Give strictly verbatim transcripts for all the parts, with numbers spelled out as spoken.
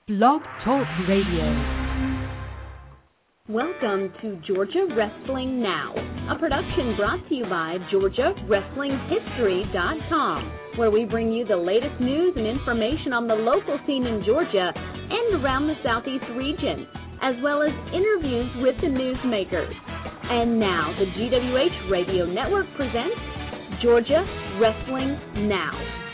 Blog Talk Radio. Welcome to Georgia Wrestling Now, a production brought to you by Georgia Wrestling History dot com, where we bring you the latest news and information on the local scene in Georgia and around the Southeast region, as well as interviews with the newsmakers. And now, the G W H Radio Network presents Georgia Wrestling Now.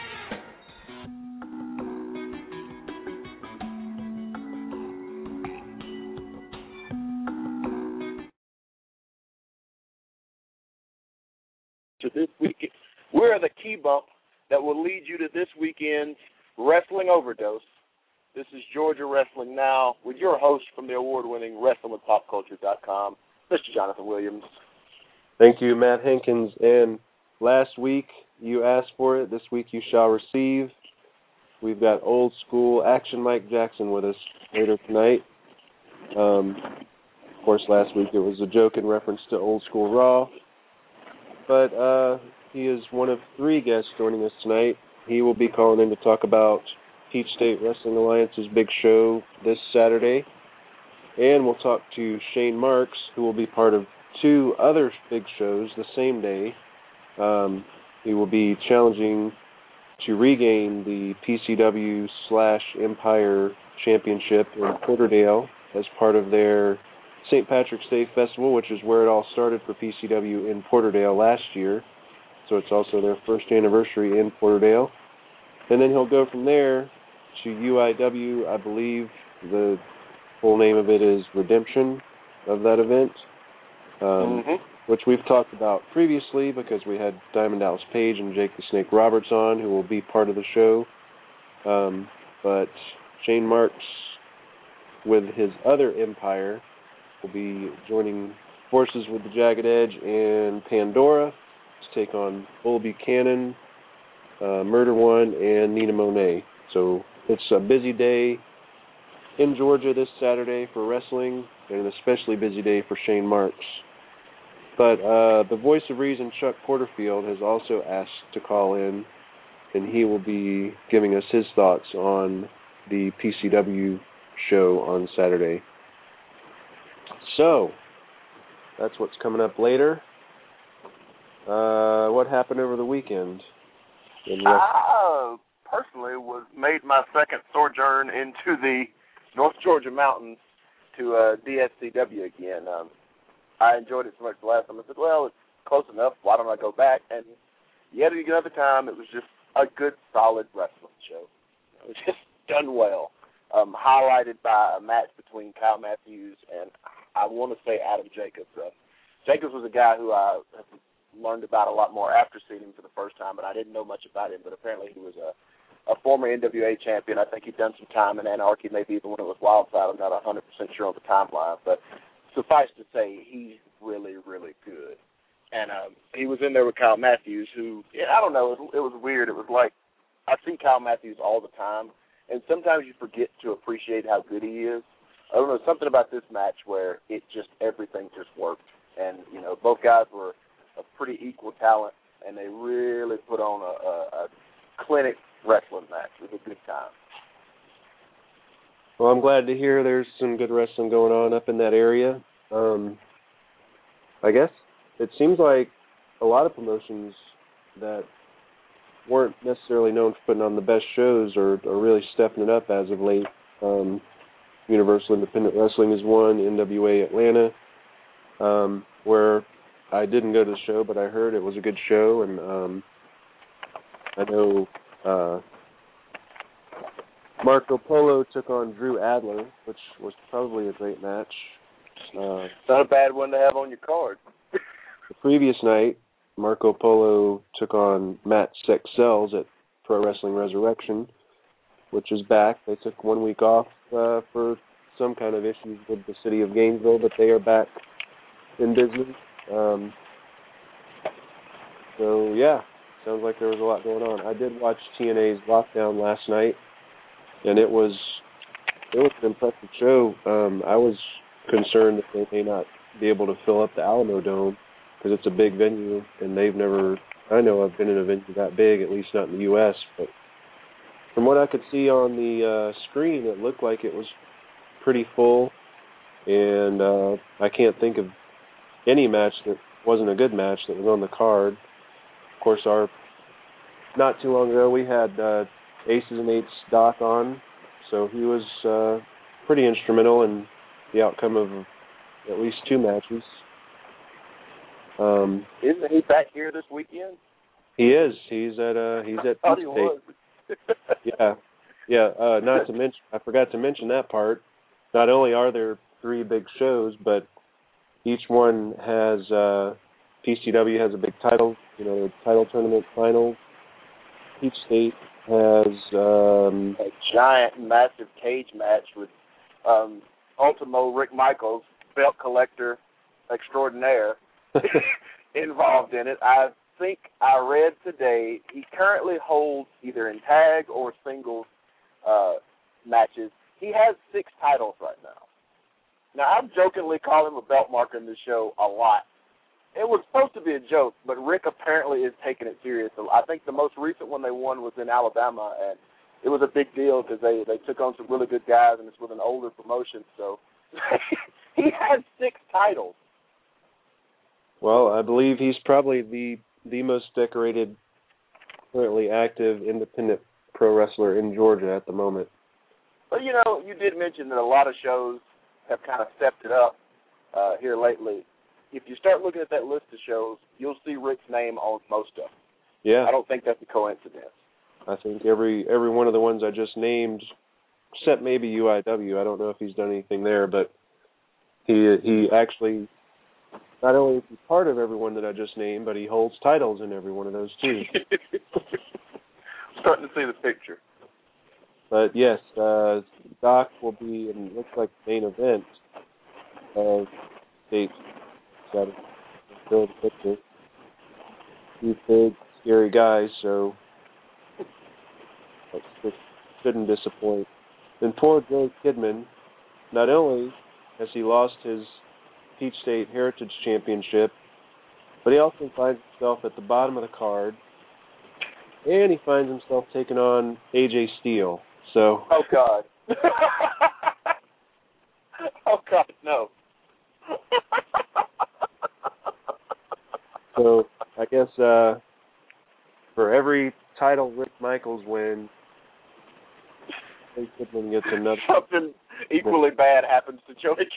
To this week, we're the key bump that will lead you to this weekend's Wrestling Overdose. This is Georgia Wrestling Now with your host from the award-winning Wrestling With Pop Culture dot com, Mister Jonathan Williams. Thank you, Matt Hankins. And last week you asked for it. This week you shall receive. We've got old school Action Mike Jackson with us later tonight. Um, of course, last week it was a joke in reference to Old School Raw. But uh, he is one of three guests joining us tonight. He will be calling in to talk about Peach State Wrestling Alliance's big show this Saturday. And we'll talk to Shane Marks, who will be part of two other big shows the same day. Um, he will be challenging to regain the P C W slash Empire Championship in Porterdale as part of their Saint Patrick's Day Festival, which is where it all started for P C W in Porterdale last year. So it's also their first anniversary in Porterdale. And then he'll go from there to U I W. I believe the full name of it is Redemption of that event, um, mm-hmm. which we've talked about previously because we had Diamond Dallas Page and Jake the Snake Roberts on, who will be part of the show. Um, but Shane Marks, with his other empire, will be joining forces with the Jagged Edge and Pandora to take on Bull Buchanan, uh, Murder One, and Nina Monet. So it's a busy day in Georgia this Saturday for wrestling, and an especially busy day for Shane Marks. But uh, the voice of reason, Chuck Porterfield, has also asked to call in, and he will be giving us his thoughts on the P C W show on Saturday. So, that's what's coming up later. Uh, what happened over the weekend? I personally was made my second sojourn into the North Georgia mountains to uh, D S C W again. Um, I enjoyed it so much the last time. I said, well, it's close enough. Why don't I go back? And yet another time, it was just a good, solid wrestling show. It was just done well. Um, highlighted by a match between Kyle Matthews and, I want to say, Adam Jacobs. Uh, Jacobs was a guy who I have learned about a lot more after seeing him for the first time, but I didn't know much about him. But apparently he was a, a former N W A champion. I think he'd done some time in Anarchy, maybe even when it was Wildside. I'm not one hundred percent sure on the timeline. But suffice to say, he's really, really good. And um, he was in there with Kyle Matthews, who, yeah, I don't know, it was, it was weird. It was like I see Kyle Matthews all the time, and sometimes you forget to appreciate how good he is. I don't know, something about this match where it just, everything just worked. And, you know, both guys were a pretty equal talent, and they really put on a, a, a clinic wrestling match. It was a good time. Well, I'm glad to hear there's some good wrestling going on up in that area. Um, I guess it seems like a lot of promotions that weren't necessarily known for putting on the best shows are, are really stepping it up as of late. Um, Universal Independent Wrestling is one, N W A Atlanta, um, where I didn't go to the show, but I heard it was a good show, and um, I know uh, Marco Polo took on Drew Adler, which was probably a great match. Uh, Not a bad one to have on your card. The previous night, Marco Polo took on Matt Sexcells at Pro Wrestling Resurrection, which is back. They took one week off uh, for some kind of issues with the city of Gainesville, but they are back in business. Um, so, yeah, sounds like there was a lot going on. I did watch T N A's Lockdown last night, and it was it was an impressive show. Um, I was concerned that they may not be able to fill up the Alamo Dome because it's a big venue, and they've never, I know I've been in a venue that big, at least not in the U S, but from what I could see on the uh, screen, it looked like it was pretty full, and uh, I can't think of any match that wasn't a good match that was on the card. Of course, our not too long ago we had uh, Aces and Eights Doc on, so he was uh, pretty instrumental in the outcome of at least two matches. Um, Isn't he back here this weekend? He is. He's at uh, he's at I thought Peach he State. was. yeah, yeah. Uh, not to mention, I forgot to mention that part. Not only are there three big shows, but each one has uh, P C W has a big title, you know, title tournament finals. Peach State has um, a giant, massive cage match with um, Ultimo Rick Michaels, belt collector extraordinaire, involved in it. I think I read today he currently holds either in tag or singles uh, matches. He has six titles right now. Now, I'm jokingly calling him a belt marker in this show a lot. It was supposed to be a joke, but Rick apparently is taking it serious. So I think the most recent one they won was in Alabama, and it was a big deal because they, they took on some really good guys, and it's with an older promotion. So he has six titles. Well, I believe he's probably the the most decorated, currently active independent pro wrestler in Georgia at the moment. But, you know, you did mention that a lot of shows have kind of stepped it up uh, here lately. If you start looking at that list of shows, you'll see Rick's name on most of them. Yeah. I don't think that's a coincidence. I think every every one of the ones I just named, except maybe U I W, I don't know if he's done anything there, but he he actually, not only is he part of every one that I just named, but he holds titles in every one of those too. Starting to see the picture. But yes, uh, Doc will be, and it looks like the main event of State Saturday. Build a picture. Two big, scary guys, so that shouldn't disappoint. And poor Joe Kidman, not only has he lost his Peach State Heritage Championship, but he also finds himself at the bottom of the card, and he finds himself taking on A J Steele. So. Oh God. oh God, no. So I guess uh, for every title Rick Michaels wins, Joey Kidman gets another. Something equally bad happens to Joey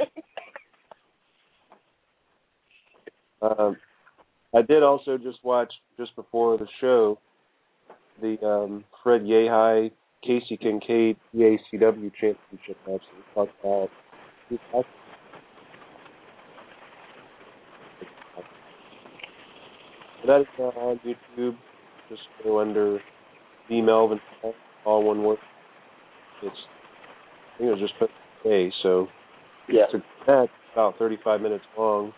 Kidman. um, I did also just watch, just before the show, the um, Fred Yehi Casey Kincaid E A C W Championship match that we talked about. So that is uh, on YouTube. Just go under D Melvin, all one word. It's I think it was just put today, so yeah. It's a match about thirty-five minutes long.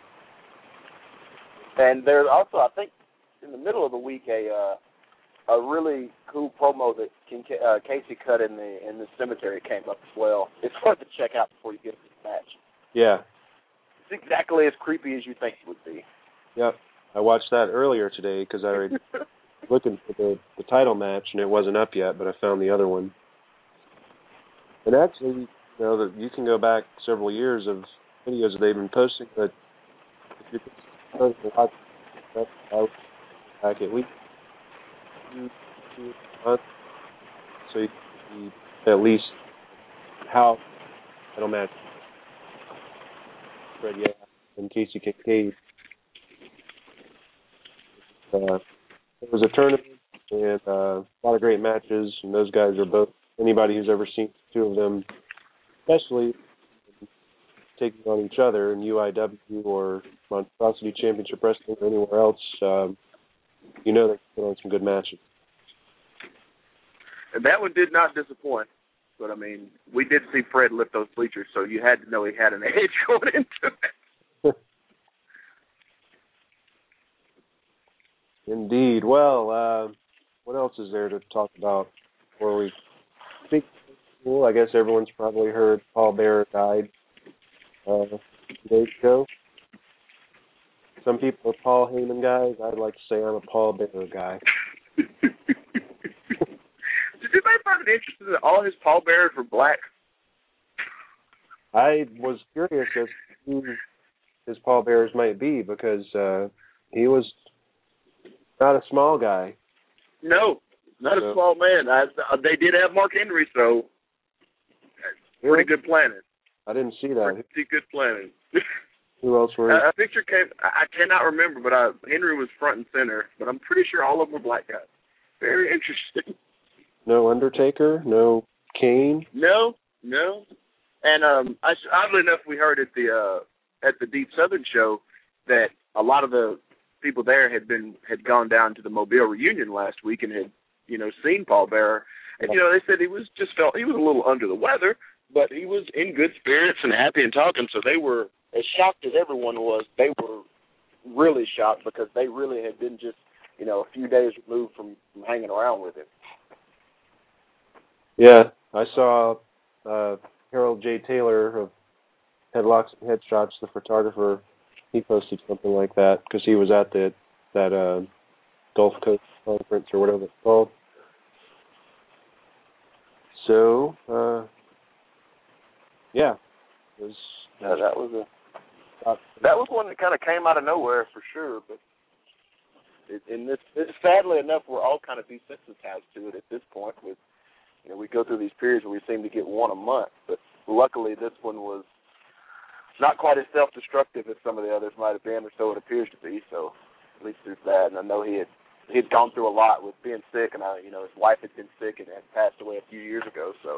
And there's also, I think, in the middle of the week, a uh, a really cool promo that Kinca- uh, Casey cut in the in the cemetery came up as well. It's worth to check out before you get to the match. Yeah. It's exactly as creepy as you think it would be. Yep. I watched that earlier today because I was looking for the, the title match, and it wasn't up yet, but I found the other one. And actually, you know, that you can go back several years of videos that they've been posting, but if you could watch that, I was back at least two, two months, so you can see at least how title match Fred Yehi and Casey Kincaid. Uh, it was a tournament and uh, a lot of great matches, and those guys are both, anybody who's ever seen two of them, especially taking on each other in U I W or Monstrosity Championship Wrestling or anywhere else, um, you know they can put on some good matches. And that one did not disappoint. But, I mean, we did see Fred lift those bleachers, so you had to know he had an edge going into it. Indeed. Well, uh, what else is there to talk about before we speak? Well, I guess everyone's probably heard Paul Bearer died uh, today's show. Some people are Paul Heyman guys. I'd like to say I'm a Paul Bearer guy. anybody find it interesting that all his pallbearers were black? I was curious as to who his pallbearers might be because uh, he was not a small guy. No, not so. a small man. I, they did have Mark Henry, so pretty good planning. I didn't see that. Pretty good planning. Who else were? A picture came. I cannot remember, but I, Henry was front and center. But I'm pretty sure all of them were black guys. Very interesting. No Undertaker. No Kane. No, no. And um, I, oddly enough, we heard at the uh, at the Deep Southern show that a lot of the people there had been had gone down to the Mobile reunion last week and had you know seen Paul Bearer, and you know they said he was just felt he was a little under the weather, but he was in good spirits and happy and talking. So they were as shocked as everyone was. They were really shocked because they really had been just you know a few days removed from, from hanging around with him. Yeah, I saw. Uh, Harold J. Taylor of Headlocks and Headshots, the photographer, he posted something like that because he was at the that uh, Gulf Coast conference or whatever it's called. So, uh, yeah, it was, yeah, that was a uh, that was one that kind of came out of nowhere for sure. But it, in this, it, sadly enough, we're all kind of desensitized to it at this point with. You know, we go through these periods where we seem to get one a month, but luckily this one was not quite as self-destructive as some of the others might have been, or so it appears to be. So at least there's that. And I know he had he had gone through a lot with being sick, and I, you know, his wife had been sick and had passed away a few years ago. So,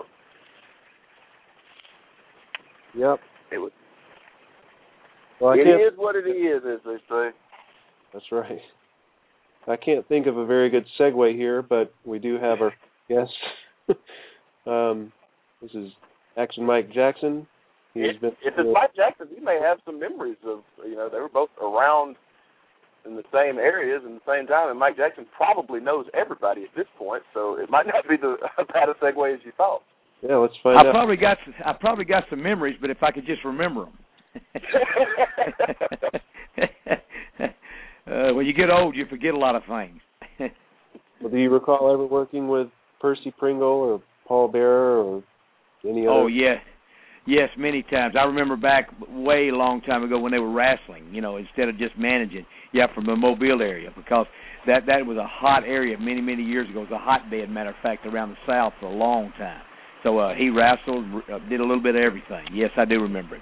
yep, it was. Well, it is what it is, as they say. That's right. I can't think of a very good segue here, but we do have our guest. um, this is Action Mike Jackson. He's if, been, if it's Mike Jackson, he may have some memories of, you know, they were both around in the same areas in the same time, and Mike Jackson probably knows everybody at this point, so it might not be the bad a segue as you thought. Yeah, let's find I out. Probably got, I probably got some memories, but if I could just remember them. uh, when you get old, you forget a lot of things. Well, do you recall ever working with Percy Pringle or Paul Bearer or any other? Oh, yes. Yes, many times. I remember back way a long time ago when they were wrestling, you know, instead of just managing, yeah, from the Mobile area, because that, that was a hot area many, many years ago. It was a hotbed, matter of fact, around the South for a long time. So uh, he wrestled, uh, did a little bit of everything. Yes, I do remember it.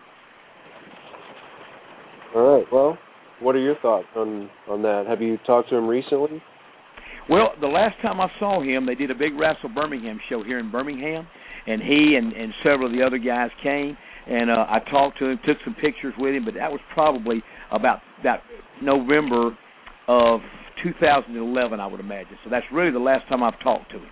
All right. Well, what are your thoughts on, on that? Have you talked to him recently? Well, the last time I saw him, they did a big Wrestle Birmingham show here in Birmingham, and he and, and several of the other guys came, and uh, I talked to him, took some pictures with him, but that was probably about that November of two thousand eleven, I would imagine. So that's really the last time I've talked to him.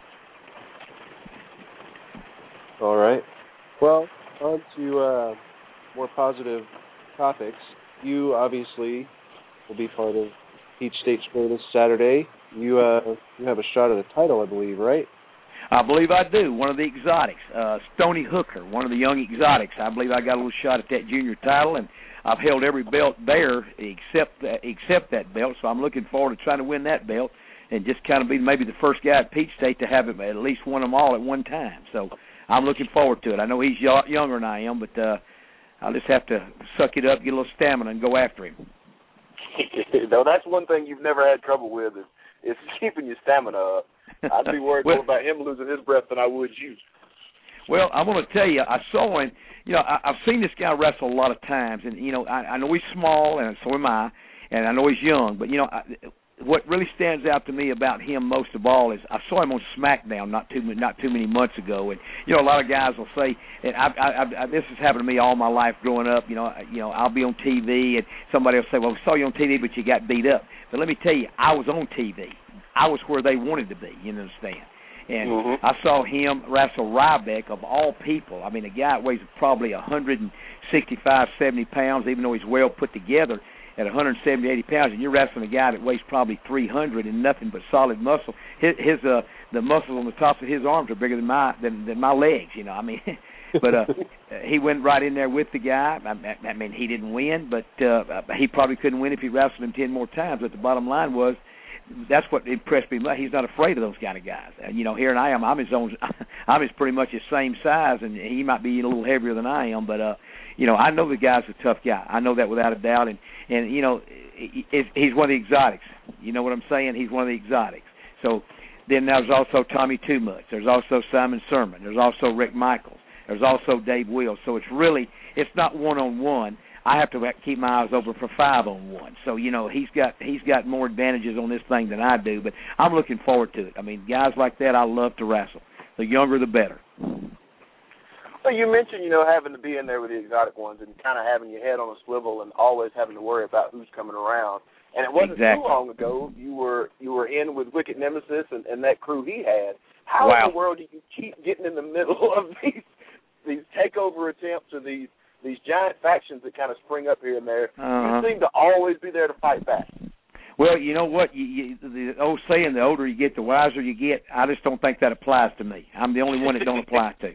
All right. Well, on to uh, more positive topics. You obviously will be part of Peach State Spring this Saturday. You uh, you have a shot at a title, I believe, right? I believe I do. One of the exotics, uh, Stony Hooker, one of the young exotics. I believe I got a little shot at that junior title, and I've held every belt there except that, except that belt. So I'm looking forward to trying to win that belt and just kind of be maybe the first guy at Peach State to have at least won them all at one time. So I'm looking forward to it. I know he's younger than I am, but uh, I'll just have to suck it up, get a little stamina, and go after him. No, that's one thing you've never had trouble with is, is keeping your stamina up. I'd be worried well, more about him losing his breath than I would you. Well, I'm going to tell you, I saw him. You know, I, I've seen this guy wrestle a lot of times, and you know, I, I know he's small, and so am I, and I know he's young. But you know, I, what really stands out to me about him most of all is I saw him on SmackDown not too not too many months ago, and you know, a lot of guys will say, and I, I, I, this has happened to me all my life growing up. You know, you know, I'll be on T V, and somebody will say, "Well, we saw you on T V, but you got beat up." But let me tell you, I was on T V. I was where they wanted to be, you understand. And mm-hmm. I saw him wrestle Ryback, of all people. I mean, a guy that weighs probably one sixty-five, seventy pounds, even though he's well put together at one seventy, eighty pounds, and you're wrestling a guy that weighs probably three hundred and nothing but solid muscle. His, his uh, the muscles on the tops of his arms are bigger than my than, than my legs, you know. I mean, but uh, he went right in there with the guy. I, I mean, he didn't win, but uh, he probably couldn't win if he wrestled him ten more times. But the bottom line was, that's what impressed me. He's not afraid of those kind of guys. And, you know, here I am. I'm his own. I'm his pretty much his same size, and he might be a little heavier than I am. But, uh, you know, I know the guy's a tough guy. I know that without a doubt. And, and you know, he's one of the exotics. You know what I'm saying? He's one of the exotics. So then there's also Tommy Too Much. There's also Simon Sermon. There's also Rick Michaels. There's also Dave Wills. So it's really, it's not one-on-one. I have to keep my eyes open for five on one. So, you know, he's got he's got more advantages on this thing than I do, but I'm looking forward to it. I mean, guys like that I love to wrestle. The younger, the better. Well, you mentioned, you know, having to be in there with the exotic ones and kind of having your head on a swivel and always having to worry about who's coming around. And it wasn't exactly. too long ago you were you were in with Wicked Nemesis and, and that crew he had. How wow. in the world do you keep getting in the middle of these these takeover attempts or these these giant factions that kind of spring up here and there? Uh-huh. You seem to always be there to fight back. Well, you know what? You, you, the old saying, the older you get, the wiser you get. I just don't think that applies to me. I'm the only one it don't apply to.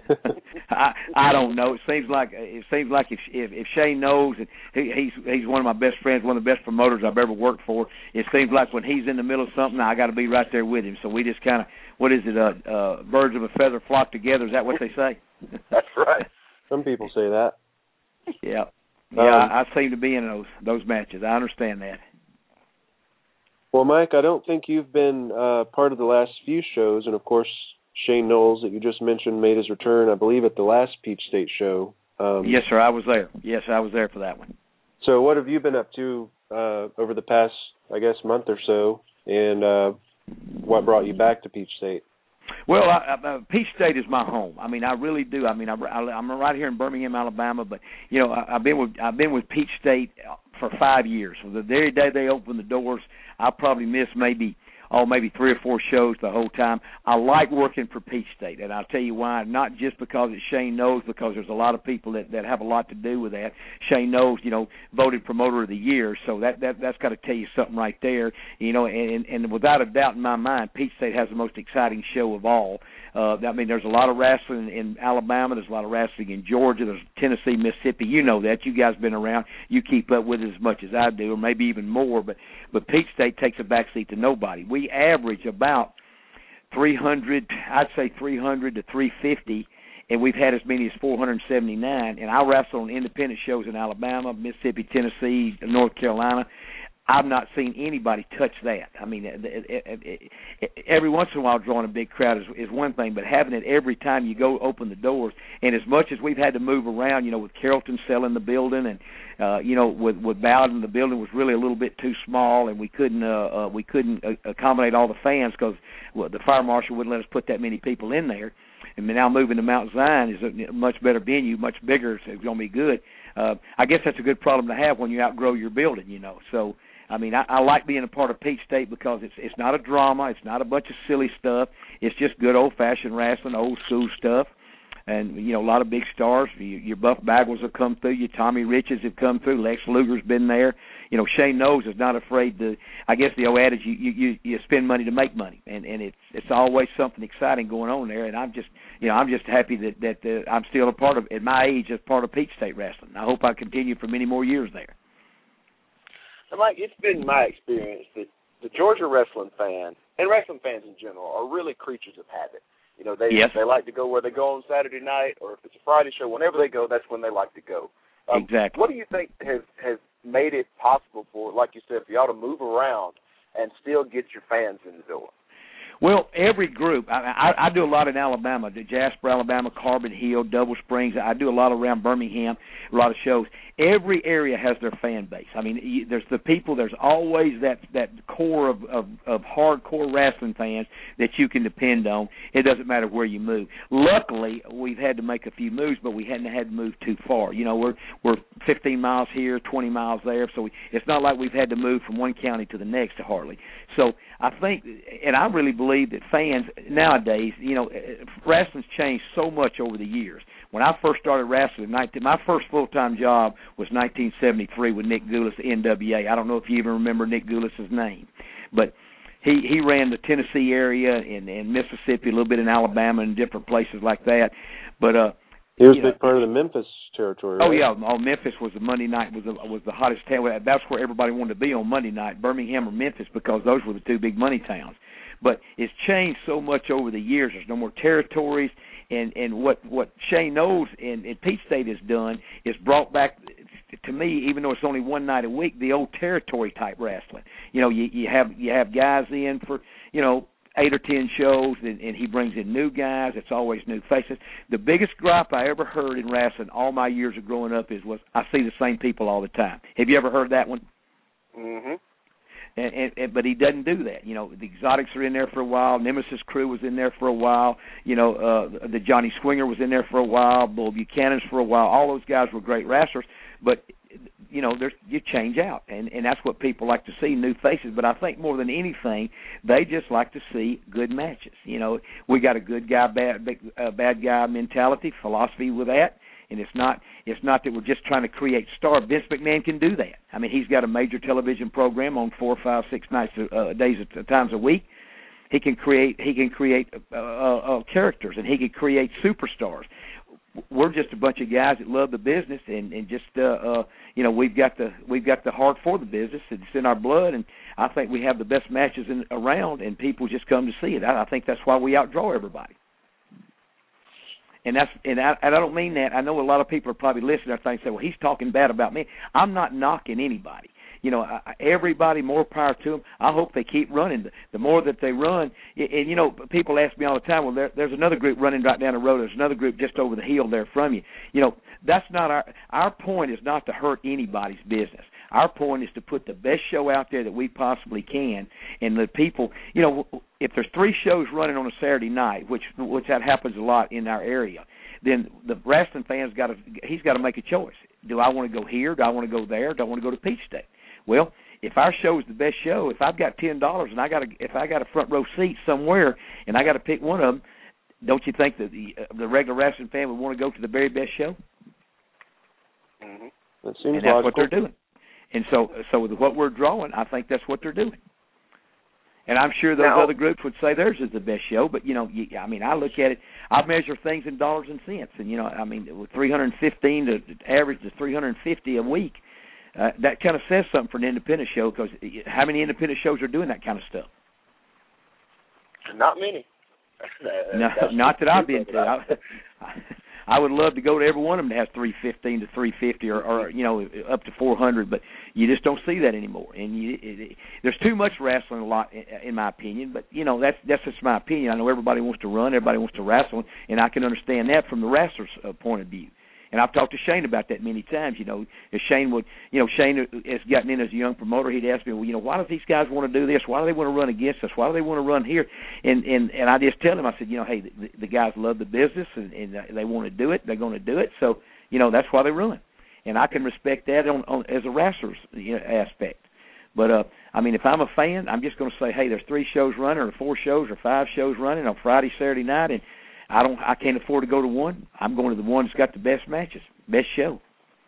I I don't know. It seems like it seems like if if, if Shane knows, and he, he's he's one of my best friends, one of the best promoters I've ever worked for. It seems like when he's in the middle of something, I got to be right there with him. So we just kind of, what is it? Uh, uh, birds of a feather flock together. Is that what they say? That's right. Some people say that. Yeah, yeah. Um, I, I seem to be in those those matches. I understand that. Well, Mike, I don't think you've been uh, part of the last few shows, and of course, Shane Knowles that you just mentioned made his return, I believe, at the last Peach State show. Um, yes, sir. I was there. Yes, I was there for that one. So, what have you been up to uh, over the past, I guess, month or so, and uh, what brought you back to Peach State? Well, I, I, Peach State is my home. I mean, I really do. I mean, I, I, I'm right here in Birmingham, Alabama, but you know, I, I've been with I've been with Peach State for five years. From the very day they opened the doors, I probably missed maybe oh maybe three or four shows the whole time. I like working for Peach State, and I'll tell you why. Not just because it's Shane Knowles, because there's a lot of people that, that have a lot to do with that. Shane Knowles, you know, voted Promoter of the Year, so that, that that's got to tell you something right there. You know, and and without a doubt in my mind, Peach State has the most exciting show of all. Uh, I mean, there's a lot of wrestling in Alabama. There's a lot of wrestling in Georgia. There's Tennessee, Mississippi. You know that. You guys been around. You keep up with it as much as I do, or maybe even more. But but Peach State takes a backseat to nobody. We average about three hundred, I'd say three hundred to three fifty, and we've had as many as four hundred seventy-nine. And I wrestle on independent shows in Alabama, Mississippi, Tennessee, North Carolina. I've not seen anybody touch that. I mean, it, it, it, it, every once in a while drawing a big crowd is, is one thing, but having it every time you go open the doors, and as much as we've had to move around, you know, with Carrollton selling the building, and uh, you know, with with Bowden, the building was really a little bit too small, and we couldn't uh, uh, we couldn't uh, accommodate all the fans because well, the fire marshal wouldn't let us put that many people in there. And now moving to Mount Zion is a much better venue, much bigger, so it's going to be good. Uh, I guess that's a good problem to have when you outgrow your building, you know. So. I mean, I, I like being a part of Peach State because it's it's not a drama, it's not a bunch of silly stuff. It's just good old-fashioned wrestling, old-school stuff, and you know a lot of big stars. You, your Buff Bagwells have come through, your Tommy Riches have come through, Lex Luger's been there. You know, Shane Knowles is not afraid to. I guess the old adage, you you you spend money to make money, and and it's it's always something exciting going on there. And I'm just you know I'm just happy that that uh, I'm still a part of at my age as part of Peach State wrestling. I hope I continue for many more years there. And Mike, it's been my experience that the Georgia wrestling fan and wrestling fans in general are really creatures of habit. You know, they yes. they like to go where they go on Saturday night, or if it's a Friday show, whenever they go, that's when they like to go. Um, exactly. What do you think has has made it possible for, like you said, for y'all to move around and still get your fans in the door? Well, every group, I, I, I do a lot in Alabama, the Jasper, Alabama, Carbon Hill, Double Springs. I do a lot around Birmingham, a lot of shows. Every area has their fan base. I mean, you, there's the people, there's always that, that core of, of, of hardcore wrestling fans that you can depend on. It doesn't matter where you move. Luckily, we've had to make a few moves, but we hadn't had to move too far. You know, we're we're fifteen miles here, twenty miles there, so we, it's not like we've had to move from one county to the next hardly. So I think, and I really believe that fans nowadays, you know, wrestling's changed so much over the years. When I first started wrestling, my first full-time job was nineteen seventy-three with Nick Goulas, N W A. I don't know if you even remember Nick Goulas' name, but he, he ran the Tennessee area and, and Mississippi, a little bit in Alabama and different places like that. But uh, He was a big know, part of the Memphis territory, right? Oh, yeah. Oh, Memphis was the Monday night, was the, was the hottest town. That's where everybody wanted to be on Monday night, Birmingham or Memphis, because those were the two big money towns. But it's changed so much over the years. There's no more territories. And, and what, what Shane Knowles and, and Peach State has done is brought back, to me, even though it's only one night a week, the old territory-type wrestling. You know, you, you have you have guys in for, you know, eight or ten shows, and, and he brings in new guys. It's always new faces. The biggest gripe I ever heard in wrestling all my years of growing up is was I see the same people all the time. Have you ever heard that one? Mm-hmm. And, and, and, but he doesn't do that. You know, the Exotics are in there for a while. Nemesis Crew was in there for a while. You know, uh, the Johnny Swinger was in there for a while. Bull Buchanan's for a while. All those guys were great wrestlers. But, you know, there's, you change out, and, and that's what people like to see, new faces. But I think more than anything, they just like to see good matches. You know, we got a good guy, bad, big, uh, bad guy mentality, philosophy with that. And it's not it's not that we're just trying to create stars. Vince McMahon can do that. I mean, he's got a major television program on four, five, six nights, uh, days, uh, times a week. He can create he can create uh, uh, characters, and he can create superstars. We're just a bunch of guys that love the business, and, and just uh, uh, you know we've got the we've got the heart for the business. It's in our blood, and I think we have the best matches in, around, and people just come to see it. I, I think that's why we outdraw everybody. And that's and I, and I don't mean that. I know a lot of people are probably listening to that and say, well, he's talking bad about me. I'm not knocking anybody. You know, I, everybody, more power to them. I hope they keep running. The, the more that they run, and, and, you know, people ask me all the time, well, there, there's another group running right down the road. There's another group just over the hill there from you. You know, that's not our – our point is not to hurt anybody's business. Our point is to put the best show out there that we possibly can, and the people – you know, if there's three shows running on a Saturday night, which which that happens a lot in our area, then the wrestling fans got to he's got to make a choice. Do I want to go here? Do I want to go there? Do I want to go to Peach State? Well, if our show is the best show, if I've got ten dollars and I got a, if I got a front row seat somewhere and I got to pick one of them, don't you think that the uh, the regular wrestling fan would want to go to the very best show? Mm-hmm. That seems and that's logical. what they're doing. And so, so with what we're drawing, I think that's what they're doing. And I'm sure those now, other groups would say theirs is the best show, but, you know, you, I mean, I look at it, I measure things in dollars and cents. And, you know, I mean, with three hundred fifteen to average to three hundred fifty a week, uh, that kind of says something for an independent show, because how many independent shows are doing that kind of stuff? Not many. no, not that I've been to. I, I would love to go to every one of them that has three fifteen to three fifty, or, or you know, up to four hundred, but you just don't see that anymore. And you, it, it, there's too much wrestling, a lot, in, in my opinion. But you know, that's that's just my opinion. I know everybody wants to run, everybody wants to wrestle, and I can understand that from the wrestler's uh, point of view. And I've talked to Shane about that many times. You know, if Shane would, you know, Shane has gotten in as a young promoter. He'd ask me, well, you know, why do these guys want to do this? Why do they want to run against us? Why do they want to run here? And and and I just tell him, I said, you know, hey, the, the guys love the business, and, and they want to do it. They're going to do it. So, you know, that's why they run. And I can respect that on, on as a wrestler's, you know, aspect. But, uh, I mean, if I'm a fan, I'm just going to say, hey, there's three shows running, or four shows, or five shows running on Friday, Saturday night, and I don't, I can't afford to go to one. I'm going to the one that's got the best matches, best show.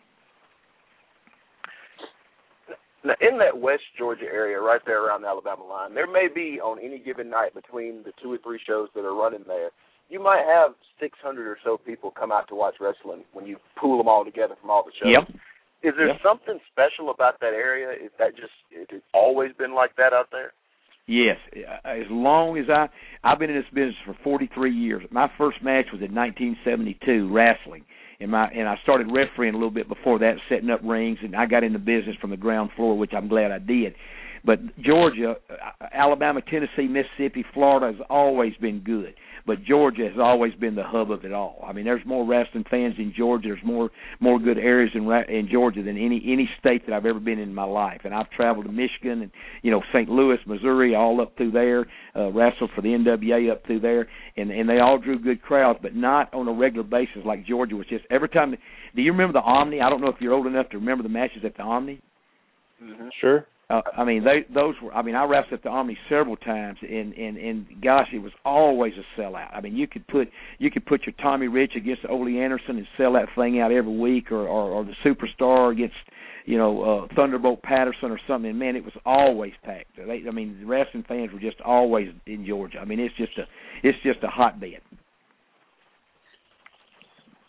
Now, in that West Georgia area, right there around the Alabama line, there may be on any given night between the two or three shows that are running there, you might have six hundred or so people come out to watch wrestling when you pool them all together from all the shows. Yep. Is there yep. something special about that area? Is that just, is it always been like that out there? Yes, as long as I, I've been in this business for forty-three years. My first match was in nineteen seventy-two, wrestling, and my and I started refereeing a little bit before that, setting up rings, and I got into business from the ground floor, which I'm glad I did. But Georgia, Alabama, Tennessee, Mississippi, Florida has always been good. But Georgia has always been the hub of it all. I mean, there's more wrestling fans in Georgia. There's more more good areas in in Georgia than any any state that I've ever been in my life. And I've traveled to Michigan and, you know, Saint Louis, Missouri, all up through there, uh, wrestled for the N W A up through there. And, and they all drew good crowds, but not on a regular basis like Georgia was just every time. Do you remember the Omni? I don't know if you're old enough to remember the matches at the Omni. Mm-hmm. Sure. Uh, I mean, they, those were. I mean, I wrestled at the Omni several times, and, and, and gosh, it was always a sellout. I mean, you could put you could put your Tommy Rich against Ole Anderson and sell that thing out every week, or, or, or the Superstar against, you know, uh, Thunderbolt Patterson or something. And man, it was always packed. They, I mean, the wrestling fans were just always in Georgia. I mean, it's just a it's just a hotbed.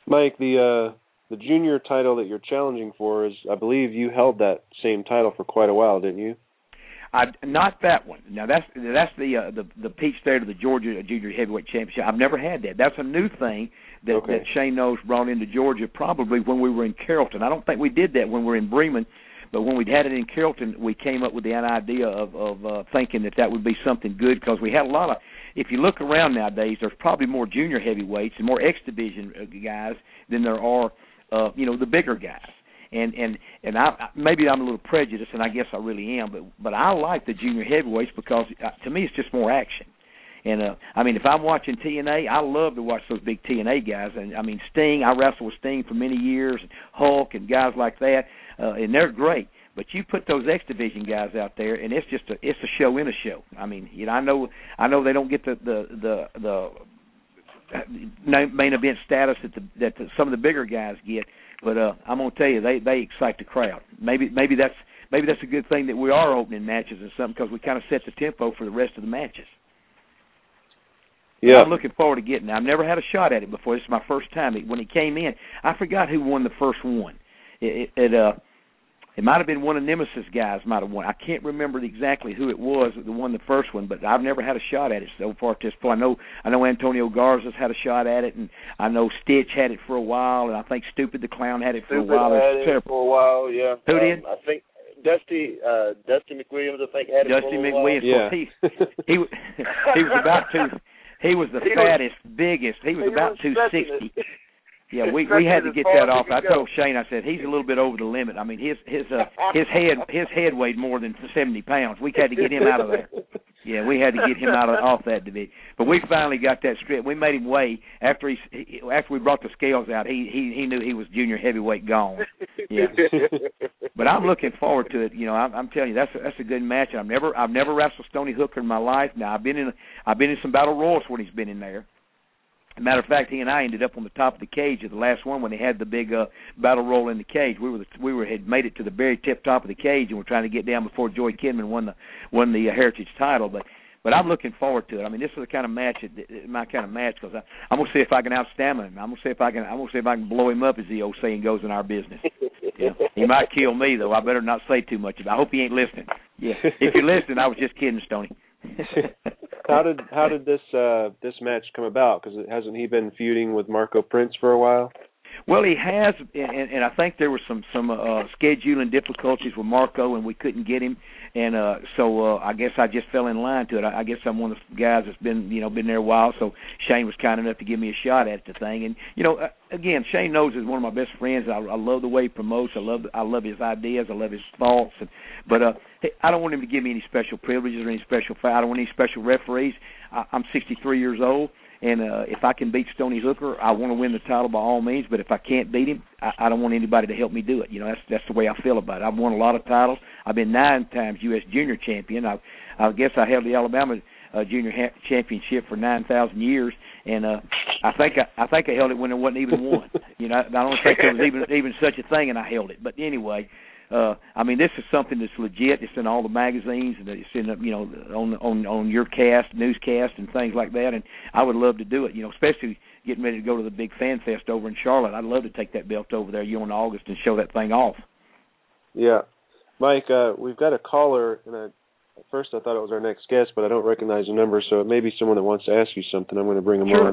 Mike, the uh, the junior title that you're challenging for is, I believe, you held that same title for quite a while, didn't you? I not that one. Now that's that's the uh, the the Peach State of the Georgia Junior Heavyweight Championship. I've never had that. That's a new thing that, okay. that Shane Knowles brought into Georgia probably when we were in Carrollton. I don't think we did that when we were in Bremen, but when we had it in Carrollton, we came up with the idea of of uh, thinking that that would be something good because we had a lot of. If you look around nowadays, there's probably more junior heavyweights and more X division guys than there are, uh, you know, the bigger guys. And and and I maybe I'm a little prejudiced, and I guess I really am, but but I like the junior heavyweights because uh, to me it's just more action. And uh, I mean, if I'm watching T N A, I love to watch those big T N A guys. And I mean, Sting, I wrestled with Sting for many years, and Hulk and guys like that, uh, and they're great. But you put those X division guys out there, and it's just a it's a show in a show. I mean, you know, I know I know they don't get the the the, the main event status that the, that the, some of the bigger guys get. But uh, I'm gonna tell you, they, they excite the crowd. Maybe maybe that's maybe that's a good thing that we are opening matches and something because we kind of set the tempo for the rest of the matches. Yeah, I'm looking forward to getting it. I've never had a shot at it before. This is my first time. When he came in, I forgot who won the first one. It, it, it uh, it might have been one of Nemesis guys. Might have won. I can't remember exactly who it was that won the first one, but I've never had a shot at it so far. At this point, I know I know Antonio Garza's had a shot at it, and I know Stitch had it for a while, and I think Stupid the Clown had it for Stupid a while. had it for a while, yeah. Who um, did? I think Dusty uh, Dusty McWilliams. I think had it Dusty for a McWilliams. while. Yeah. He he he was about two. He was the he fattest, was, biggest. He was he about was two sixty. Yeah, we we had to get as that off. I go. told Shane, I said he's a little bit over the limit. I mean, his his uh, his head his head weighed more than seventy pounds. We had to get him out of there. Yeah, we had to get him out of off that division. But we finally got that strip. We made him weigh after he, he after we brought the scales out. He he he knew he was junior heavyweight gone. Yeah. But I'm looking forward to it. You know, I'm, I'm telling you that's a, that's a good match. I've never I've never wrestled Stony Hooker in my life. Now I've been in I've been in some battle royals when he's been in there. Matter of fact, he and I ended up on the top of the cage of the last one when they had the big uh, battle roll in the cage. We were the, we were had made it to the very tip top of the cage, and we're trying to get down before Joey Kidman won the won the uh, Heritage title. But but I'm looking forward to it. I mean, this is the kind of match, that, my kind of match, because I'm gonna see if I can outstamina him. I'm gonna see if I can. I'm gonna see if I can blow him up, as the old saying goes in our business. Yeah. He might kill me though. I better not say too much about it. I hope he ain't listening. Yeah, if you're listening, I was just kidding, Stoney. How did how did this uh, this match come about? Because hasn't he been feuding with Marco Prince for a while? Well, he has, and, and I think there were some some uh, scheduling difficulties with Marco, and we couldn't get him, and uh, so uh, I guess I just fell in line to it. I, I guess I'm one of the guys that's been you know been there a while, so Shane was kind enough to give me a shot at the thing, and you know again, Shane Knowles is one of my best friends. I, I love the way he promotes. I love I love his ideas. I love his thoughts, and, but uh, I don't want him to give me any special privileges or any special. I don't want any special referees. I, I'm sixty-three years old. And uh, if I can beat Stony Hooker, I want to win the title by all means. But if I can't beat him, I, I don't want anybody to help me do it. You know, that's that's the way I feel about it. I've won a lot of titles. I've been nine times U S Junior Champion. I, I guess I held the Alabama uh, Junior ha- Championship for nine thousand years, and uh, I think I, I think I held it when there wasn't even one. You know, I don't think there was even even such a thing, and I held it. But anyway. Uh, I mean, this is something that's legit. It's in all the magazines, and it's in, you know, on on on your cast, newscast, and things like that. And I would love to do it. You know, especially getting ready to go to the big fan fest over in Charlotte. I'd love to take that belt over there, you know, in August and show that thing off. Yeah, Mike, uh, we've got a caller, and I, at first I thought it was our next guest, but I don't recognize the number, so it may be someone that wants to ask you something. I'm going to bring him sure. on.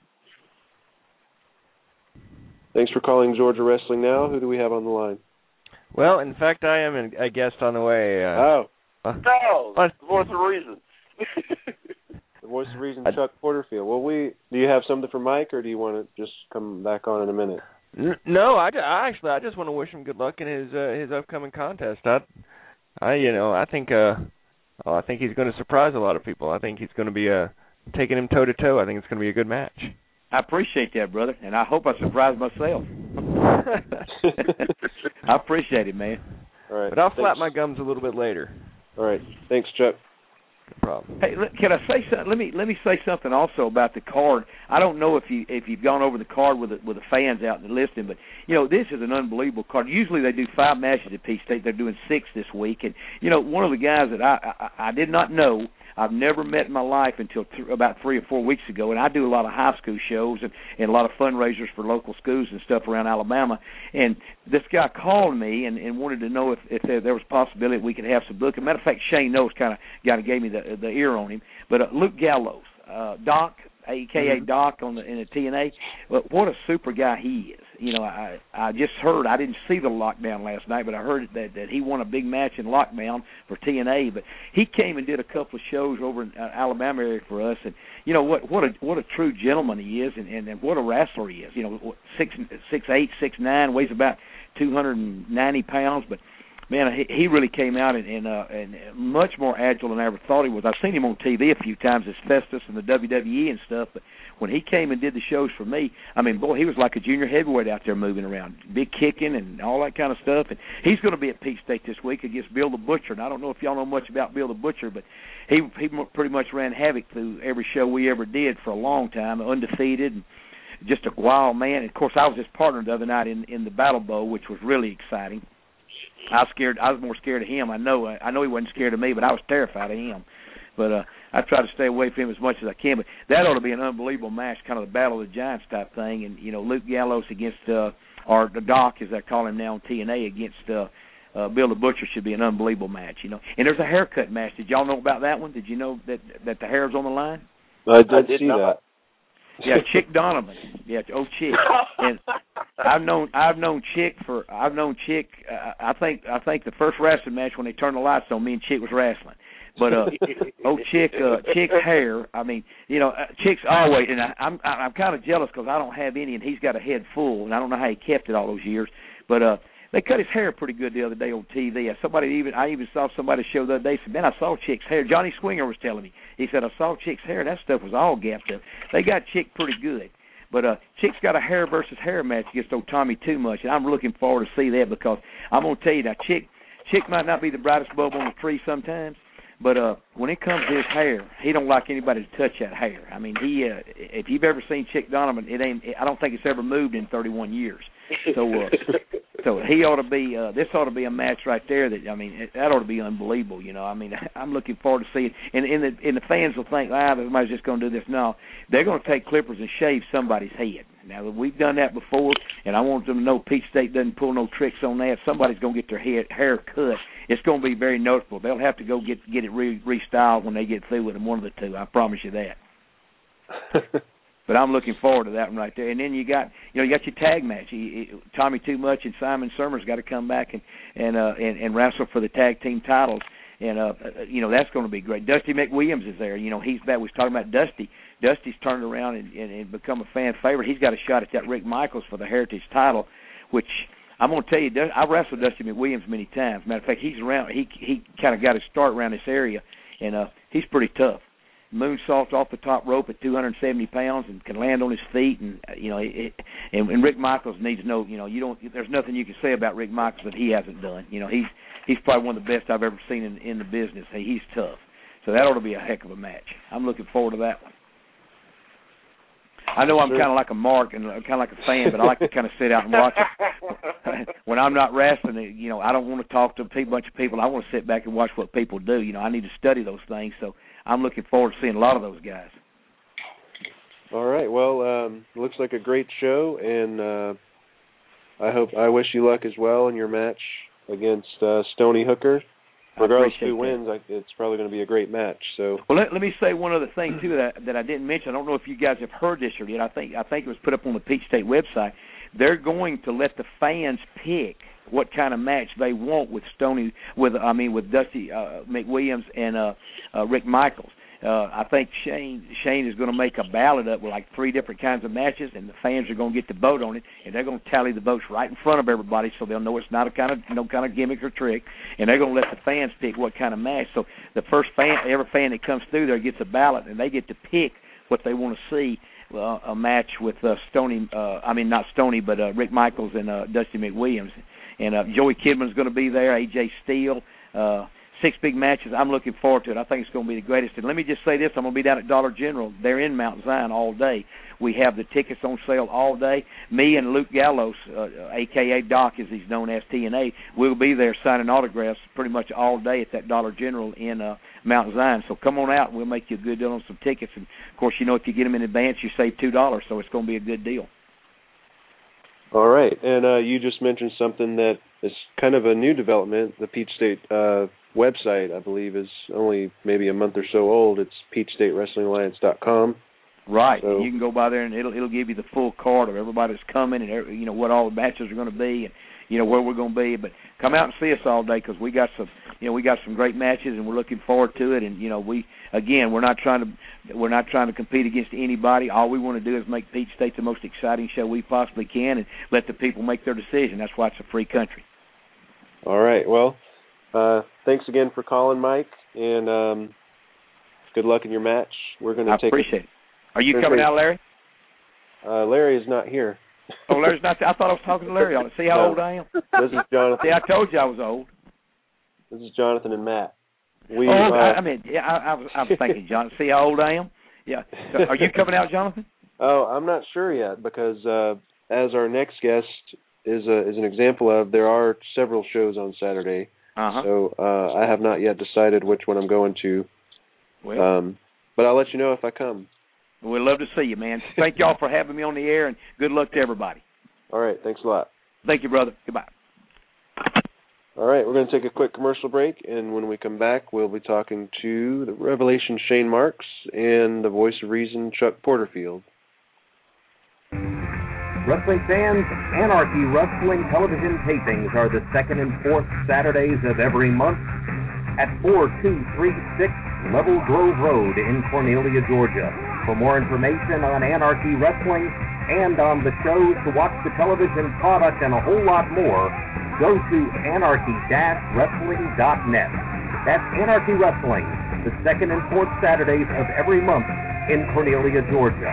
Thanks for calling Georgia Wrestling Now. Who do we have on the line? Well, in fact, I am a guest on the way. Uh, oh. Uh, no, the voice of reason. The voice of reason, Chuck Porterfield. Well, we do you have something for Mike, or do you want to just come back on in a minute? N- no, I, I actually I just want to wish him good luck in his uh, his upcoming contest. I, I you know I think uh, oh, I think he's going to surprise a lot of people. I think he's going to be uh, taking him toe to toe. I think it's going to be a good match. I appreciate that, brother, and I hope I surprise myself. I appreciate it, man. All right, but I'll thanks. flap my gums a little bit later. All right, thanks, Chuck. No problem. Hey, can I say something? Let me let me say something also about the card. I don't know if you if you've gone over the card with the, with the fans out in the listing, but you know this is an unbelievable card. Usually they do five matches at Peach State. They're doing six this week, and you know one of the guys that I I, I did not know. I've never met in my life until th- about three or four weeks ago. And I do a lot of high school shows and, and a lot of fundraisers for local schools and stuff around Alabama. And this guy called me and, and wanted to know if, if there, there was a possibility that we could have some book. As a matter of fact, Shane Knowles kind of kind of gave me the the ear on him. But uh, Luke Gallows, uh, Doc, a k a. Mm-hmm. Doc on the in the T N A. Well, what a super guy he is. You know, I I just heard, I didn't see the lockdown last night, but I heard that that he won a big match in lockdown for T N A. But he came and did a couple of shows over in uh, Alabama area for us, and you know what what a what a true gentleman he is, and, and, and what a wrestler he is. You know, six six eight, six nine, weighs about two hundred ninety pounds, but man, he, he really came out and and, uh, and much more agile than I ever thought he was. I've seen him on T V a few times as Festus in the W W E and stuff, but when he came and did the shows for me, I mean, boy, he was like a junior heavyweight out there moving around, big kicking and all that kind of stuff. And he's going to be at Peach State this week against Bill the Butcher. And I don't know if y'all know much about Bill the Butcher, but he he pretty much ran havoc through every show we ever did for a long time, undefeated and just a wild man. And, of course, I was his partner the other night in, in the Battle Bowl, which was really exciting. I was scared. I was more scared of him. I know. I know he wasn't scared of me, but I was terrified of him. But uh, I try to stay away from him as much as I can. But that ought to be an unbelievable match, kind of the Battle of the Giants type thing. And you know, Luke Gallows against, uh, or the Doc, as they call him now on T N A, against uh, uh, Bill the Butcher should be an unbelievable match. You know, and there's a haircut match. Did y'all know about that one? Did you know that that the hair is on the line? I did, I did see not. that. Yeah, Chick Donovan. Yeah, oh Chick. And I've known I've known Chick for I've known Chick. Uh, I think I think the first wrestling match when they turned the lights on, me and Chick was wrestling. But uh, oh Chick, uh, Chick's hair. I mean, you know, uh, Chick's always. And I, I'm I'm kind of jealous because I don't have any, and he's got a head full, and I don't know how he kept it all those years. But uh, they cut his hair pretty good the other day on T V. Somebody even I even saw somebody show the other day. Said, man, I saw Chick's hair. Johnny Swinger was telling me. He said I saw Chick's hair. That stuff was all gapped up. They got Chick pretty good. But uh, Chick's got a hair versus hair match against old Tommy Too Much, and I'm looking forward to see that because I'm gonna tell you now, Chick Chick might not be the brightest bulb on the tree sometimes, but uh, when it comes to his hair, he don't like anybody to touch that hair. I mean, he uh, if you've ever seen Chick Donovan, it ain't. I don't think it's ever moved in thirty-one years. So, uh, so he ought to be. Uh, this ought to be a match right there. That I mean, it, that ought to be unbelievable. You know, I mean, I'm looking forward to seeing. And, and the and the fans will think, ah, everybody's just going to do this. No, they're going to take clippers and shave somebody's head. Now we've done that before, and I want them to know Peach State doesn't pull no tricks on that. Somebody's going to get their head, hair cut. It's going to be very noticeable. They'll have to go get get it re, restyled when they get through with them. One of the two, I promise you that. But I'm looking forward to that one right there. And then you got, you know, you got your tag match. You, you, Tommy Too Much and Simon Summers got to come back and and, uh, and and wrestle for the tag team titles. And uh, you know that's going to be great. Dusty McWilliams is there. You know he's back. We was talking about Dusty. Dusty's turned around and, and, and become a fan favorite. He's got a shot at that Rick Michaels for the Heritage title, which I'm going to tell you. I wrestled Dusty McWilliams many times. Matter of fact, he's around. He he kind of got his start around this area, and uh, he's pretty tough. Moonsaults off the top rope at two hundred seventy pounds and can land on his feet, and you know, it, and, and Rick Michaels needs no, you know, you don't. There's nothing you can say about Rick Michaels that he hasn't done. You know, he's he's probably one of the best I've ever seen in, in the business. Hey, he's tough, so that ought to be a heck of a match. I'm looking forward to that one. I know I'm kind of like a mark and kind of like a fan, but I like to kind of sit out and watch it. When I'm not wrestling, you know, I don't want to talk to a bunch of people. I want to sit back and watch what people do. You know, I need to study those things, so I'm looking forward to seeing a lot of those guys. All right. Well, um, looks like a great show, and uh, I hope I wish you luck as well in your match against uh, Stony Hooker. Regardless of who wins, I, it's probably going to be a great match. So, well, let, let me say one other thing too that that I didn't mention. I don't know if you guys have heard this or yet. I think I think it was put up on the Peach State website. They're going to let the fans pick what kind of match they want with Stony, with I mean with Dusty uh, McWilliams and uh, uh, Rick Michaels. Uh, I think Shane Shane is going to make a ballot up with like three different kinds of matches, and the fans are going to get to vote on it, and they're going to tally the votes right in front of everybody, so they'll know it's not a kind of no kind of gimmick or trick, and they're going to let the fans pick what kind of match. So the first fan, every fan that comes through there gets a ballot, and they get to pick what they want to see. Uh, a match with uh, Stony, uh, I mean not Stony, but uh, Rick Michaels and uh, Dusty McWilliams, and uh, Joey Kidman's going to be there, A J Steele. Uh, six big matches. I'm looking forward to it. I think it's going to be the greatest. And let me just say this. I'm going to be down at Dollar General. They're in Mount Zion all day. We have the tickets on sale all day. Me and Luke Gallos, uh, a k a. Doc, as he's known as, T N A, we'll be there signing autographs pretty much all day at that Dollar General in uh, Mount Zion. So come on out, and we'll make you a good deal on some tickets. And, of course, you know, if you get them in advance, you save two dollars, so it's going to be a good deal. All right. And uh, you just mentioned something that is kind of a new development. The Peach State uh, website, I believe, is only maybe a month or so old. It's peach state wrestling alliance dot com. Right. So, you can go by there, and it'll it'll give you the full card of everybody that's coming and, every, you know, what all the matches are going to be and, you know, where we're going to be. But come out and see us all day because we got some, you know, we got some great matches, and we're looking forward to it. And, you know, we, again, we're not trying to we're not trying to compete against anybody. All we want to do is make Peach State the most exciting show we possibly can and let the people make their decision. That's why it's a free country. All right. Well, uh, thanks again for calling, Mike, and um, good luck in your match. We're going to I take appreciate it. Are you coming out, Larry? Uh, Larry is not here. Oh, Larry's not there. I thought I was talking to Larry on it. See how no. old I am? This is Jonathan. See, I told you I was old. This is Jonathan and Matt. We, oh, uh, I, I mean, yeah, I, I was I was thinking, Jonathan. See how old I am? Yeah. So are you coming out, Jonathan? Oh, I'm not sure yet because uh, as our next guest is a, is an example of, there are several shows on Saturday. Uh-huh. So uh, I have not yet decided which one I'm going to. Well, um, but I'll let you know if I come. We'd love to see you, man. Thank y'all for having me on the air, and good luck to everybody. All right. Thanks a lot. Thank you, brother. Goodbye. All right. We're going to take a quick commercial break, and when we come back, we'll be talking to the Revelation Shane Marks and the voice of reason, Chuck Porterfield. Wrestling fans, Anarchy Wrestling television tapings are the second and fourth Saturdays of every month at four two three six Level Grove Road in Cornelia, Georgia. For more information on Anarchy Wrestling and on the shows, to watch the television product, and a whole lot more, go to anarchy dash wrestling dot net. That's Anarchy Wrestling, the second and fourth Saturdays of every month in Cornelia, Georgia.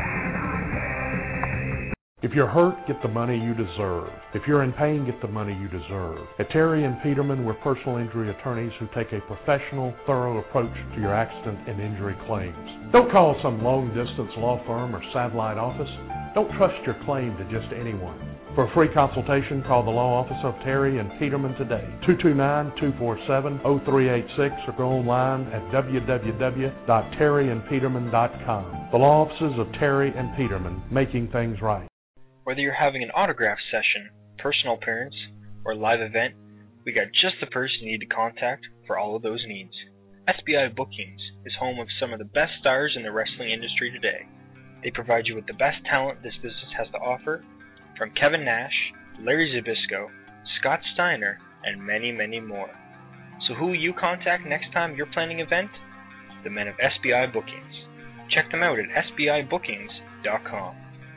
If you're hurt, get the money you deserve. If you're in pain, get the money you deserve. At Terry and Peterman, we're personal injury attorneys who take a professional, thorough approach to your accident and injury claims. Don't call some long-distance law firm or satellite office. Don't trust your claim to just anyone. For a free consultation, call the law office of Terry and Peterman today, two two nine, two four seven, zero three eight six, or go online at w w w dot terry and peterman dot com. The law offices of Terry and Peterman, making things right. Whether you're having an autograph session, personal appearance, or live event, we got just the person you need to contact for all of those needs. S B I Bookings is home of some of the best stars in the wrestling industry today. They provide you with the best talent this business has to offer, from Kevin Nash, Larry Zbyszko, Scott Steiner, and many, many more. So who will you contact next time you're planning an event? The men of S B I Bookings. Check them out at s b i bookings dot com.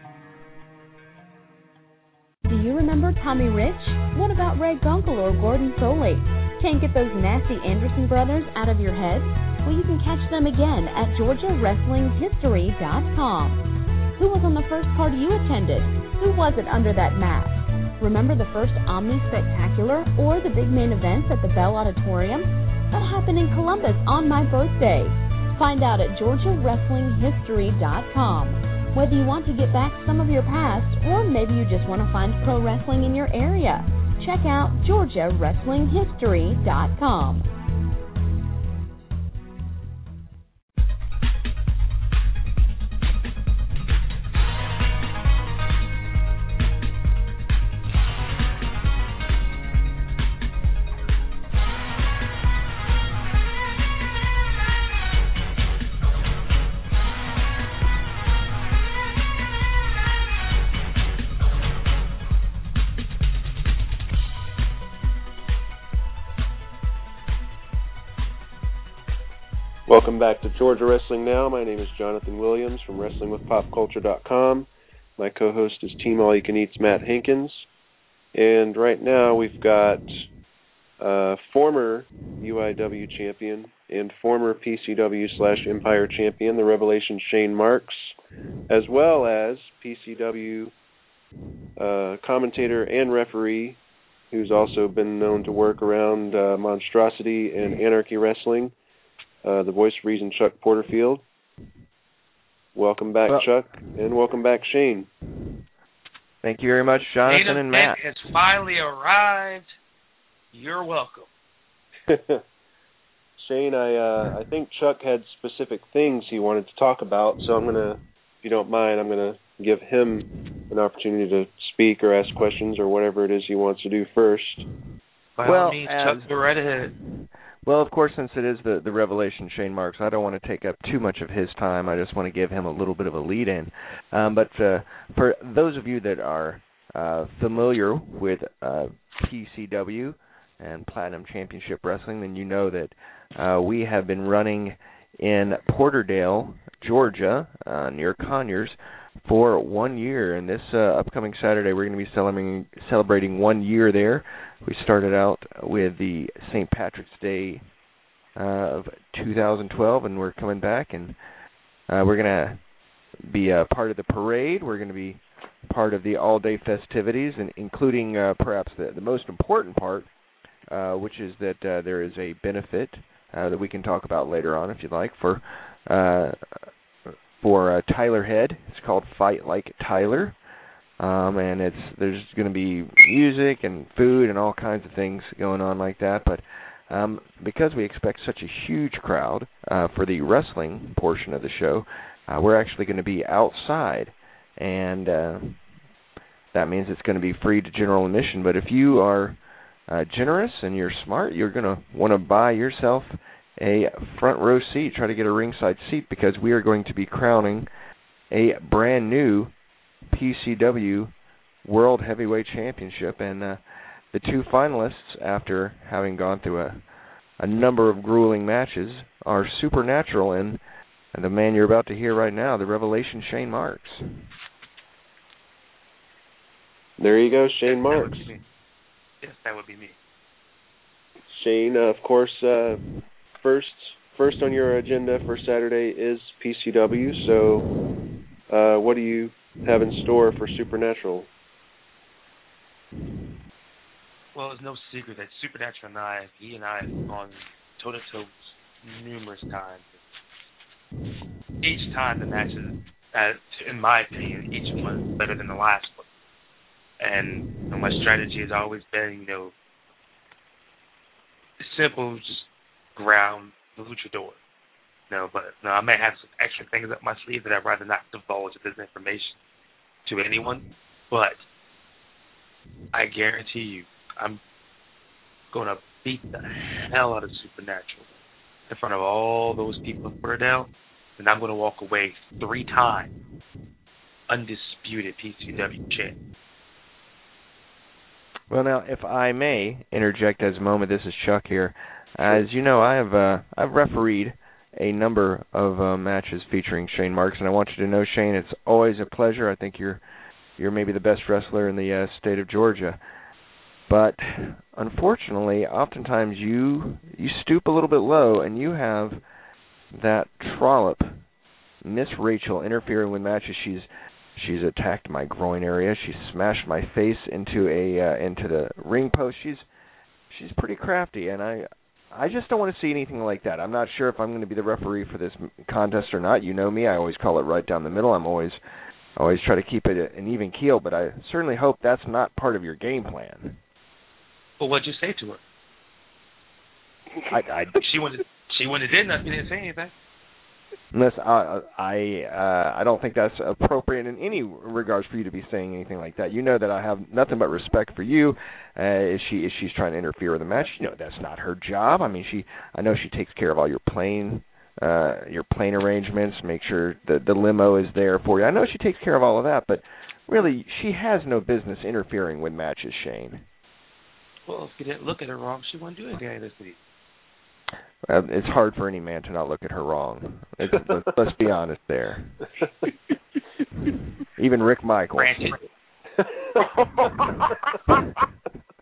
Do you remember Tommy Rich? What about Ray Gunkel or Gordon Soley? Can't get those nasty Anderson brothers out of your head? Well, you can catch them again at georgia wrestling history dot com. Who was on the first card you attended? Who was it under that mask? Remember the first Omni Spectacular or the big main events at the Bell Auditorium? That happened in Columbus on my birthday. Find out at georgia wrestling history dot com. Whether you want to get back some of your past, or maybe you just want to find pro wrestling in your area, check out georgia wrestling history dot com. Welcome back to Georgia Wrestling Now. My name is Jonathan Williams from wrestling with pop culture dot com. My co-host is Team All You Can Eat's Matt Hankins. And right now we've got uh, former U I W champion and former P C W slash Empire champion, the Revelation Shane Marks, as well as P C W uh, commentator and referee who's also been known to work around uh, Monstrosity and Anarchy Wrestling, uh, the voice of reason, Chuck Porterfield. Welcome back, well, Chuck, and welcome back, Shane. Thank you very much, Jonathan Native and Matt. has finally arrived. You're welcome. Shane, I uh, I think Chuck had specific things he wanted to talk about, so I'm gonna, if you don't mind, I'm gonna give him an opportunity to speak or ask questions or whatever it is he wants to do first. By well, all means, as, Chuck, go right ahead. Well, of course, since it is the, the Revelation Shane Marks, I don't want to take up too much of his time. I just want to give him a little bit of a lead-in. Um, but uh, for those of you that are uh, familiar with uh, P C W and Platinum Championship Wrestling, then you know that uh, we have been running in Porterdale, Georgia, uh, near Conyers, for one year. And this uh, upcoming Saturday, we're going to be celebrating, celebrating one year there. We started out with the Saint Patrick's Day uh, of two thousand twelve, and we're coming back, and uh, we're going to be a part of the parade. We're going to be part of the all-day festivities, and including uh, perhaps the, the most important part, uh, which is that uh, there is a benefit uh, that we can talk about later on, if you'd like, for uh, for uh, Tyler Head. It's called Fight Like Tyler. Um, and it's there's going to be music and food and all kinds of things going on like that. But um, because we expect such a huge crowd uh, for the wrestling portion of the show, uh, we're actually going to be outside, and uh, that means it's going to be free to general admission. But if you are uh, generous and you're smart, you're going to want to buy yourself a front row seat, try to get a ringside seat, because we are going to be crowning a brand new P C W World Heavyweight Championship, and uh, the two finalists, after having gone through a, a number of grueling matches, are Supernatural and, and the man you're about to hear right now, the Revelation Shane Marks. There you go, Shane Marks. Yes, that would be me. Shane, uh, of course, uh, first first on your agenda for Saturday is P C W, so uh, what do you have in store for Supernatural? Well, it's no secret that Supernatural and I, he and I have gone toe-to-toe numerous times. Each time the matches, uh, in my opinion, each one is better than the last one. And you know, my strategy has always been, you know, simple, just ground the luchador. No, but no, I may have some extra things up my sleeve that I'd rather not divulge this information to anyone. But I guarantee you, I'm going to beat the hell out of Supernatural in front of all those people in Porterdale, and I'm going to walk away three-time undisputed P C W champ. Well, now, if I may interject as a moment, this is Chuck here. As you know, I have uh, I've refereed a number of uh, matches featuring Shane Marks, and I want you to know, Shane, it's always a pleasure. I think you're you're maybe the best wrestler in the uh, state of Georgia. But unfortunately, oftentimes you you stoop a little bit low, and you have that trollop, Miss Rachel, interfering with matches. She's she's attacked my groin area. She's smashed my face into a uh, into the ring post. She's she's pretty crafty, and I. I just don't want to see anything like that. I'm not sure if I'm going to be the referee for this contest or not. You know me. I always call it right down the middle. I'm always always try to keep it an even keel, but I certainly hope that's not part of your game plan. Well, what'd you say to her? I, I, she wouldn't she wouldn't have did nothing. She didn't say anything. Unless I I uh, I don't think that's appropriate in any regards for you to be saying anything like that. You know that I have nothing but respect for you. Uh, if she if she's trying to interfere with the match, you know that's not her job. I mean, she I know she takes care of all your plane uh, your plane arrangements, make sure the the limo is there for you. I know she takes care of all of that, but really she has no business interfering with matches, Shane. Well, if you didn't look at her wrong, she wouldn't do anything like this to you. Uh, it's hard for any man to not look at her wrong. It's, let's, let's be honest there. Even Rick Michaels.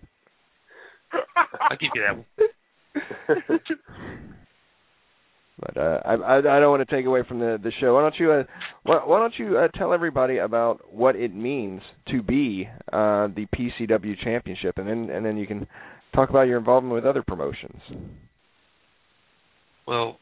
I'll give you that one. But uh, I, I I don't want to take away from the the show. Why don't you uh, why, why don't you uh, tell everybody about what it means to be uh, the P C W Championship, and then and then you can talk about your involvement with other promotions. Well,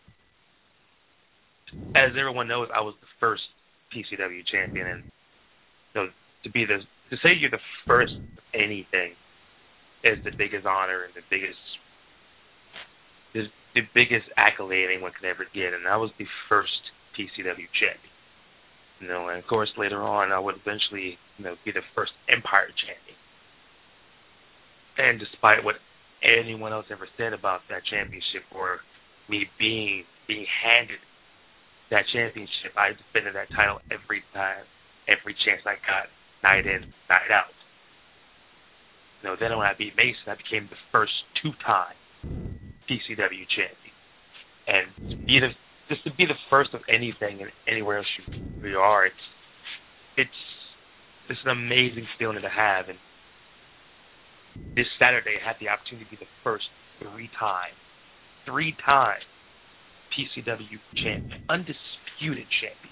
as everyone knows, I was the first P C W champion, and you know, to be the to say you're the first of anything is the biggest honor and the biggest is the biggest accolade anyone could ever get, and I was the first P C W champion. You know, and of course later on I would eventually, you know, be the first Empire champion. And despite what anyone else ever said about that championship or me being being handed that championship, I defended that title every time, every chance I got, night in, night out. You know, then when I beat Mason, I became the first two-time P C W champion. And to be the, just to be the first of anything and anywhere else you, you are, it's it's it's an amazing feeling to have. And this Saturday, I had the opportunity to be the first three-time, three-time P C W champion, undisputed champion.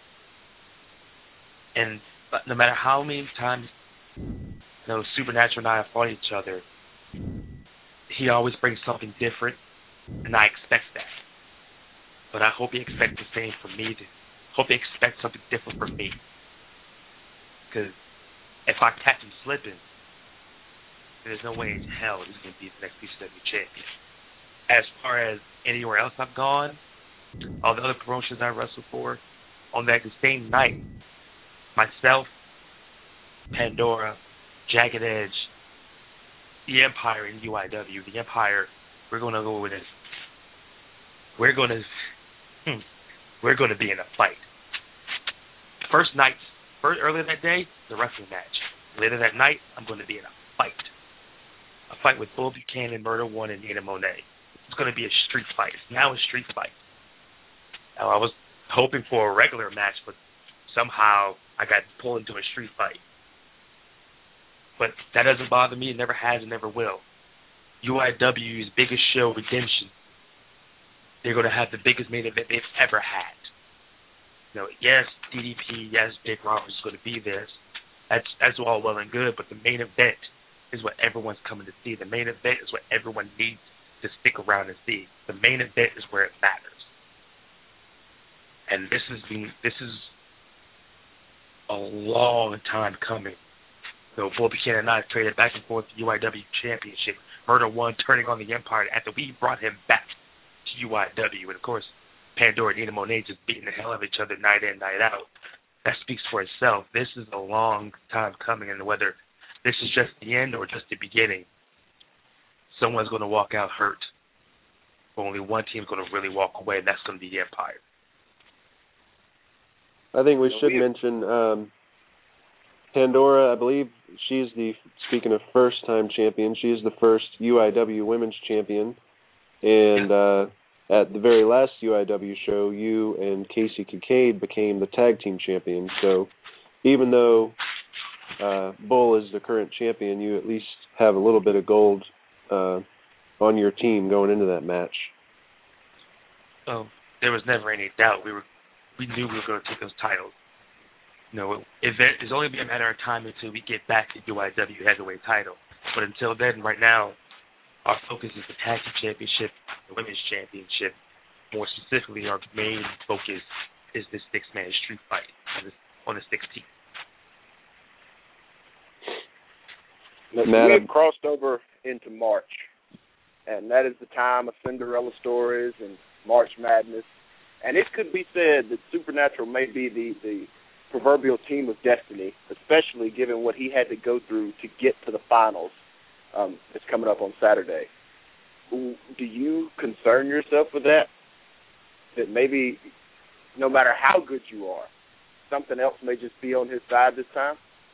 And no matter how many times, you know, Supernatural and I have fought each other, he always brings something different, and I expect that. But I hope he expects the same from me. To, hope he expects something different from me. Because if I catch him slipping, there's no way in hell he's going to be the next P C W champion. As far as anywhere else I've gone, all the other promotions I wrestled for, on that same night, myself, Pandora, Jagged Edge, the Empire in U I W, the Empire, we're going to go with this. We're going to, hmm, we're going to be in a fight. First night, first earlier that day, the wrestling match. Later that night, I'm going to be in a fight. A fight with Bull Buchanan, Murder One, and Nina Monet. It's going to be a street fight. It's now a street fight. Now, I was hoping for a regular match, but somehow I got pulled into a street fight. But that doesn't bother me. It never has and never will. U I W's biggest show, Redemption, they're going to have the biggest main event they've ever had. You know, yes, D D P, yes, Jake Roberts is going to be there. That's that's all well and good, but the main event is what everyone's coming to see. The main event is what everyone needs to stick around and see. The main event is where it matters. And this has been this is a long time coming. So Bull Buchanan and I traded back and forth the U I W Championship. Murder One turning on the Empire after we brought him back to U I W. And, of course, Pandora and Nina Monet just beating the hell out of each other night in, night out. That speaks for itself. This is a long time coming, and whether this is just the end or just the beginning, someone's going to walk out hurt. But only one team's going to really walk away, and that's going to be the Empire. I think we should mention um, Pandora. I believe she's the, speaking of first-time champion, she's the first U I W Women's Champion. And uh, at the very last U I W show, you and Casey Kincaid became the tag team champions. So even though uh, Bull is the current champion, you at least have a little bit of gold uh, on your team going into that match. Oh, there was never any doubt. We were, we knew we were going to take those titles. You know, it, it's only be a matter of time until we get back to U I W heavyweight title. But until then, right now, our focus is the tag team championship, the women's championship. More specifically, our main focus is this six-man street fight on the, on the sixteenth. We have crossed over into March, and that is the time of Cinderella stories and March Madness. And it could be said that Supernatural may be the, the proverbial team of destiny, especially given what he had to go through to get to the finals. Um, it's coming up on Saturday. Do you concern yourself with that? That maybe no matter how good you are, something else may just be on his side this time?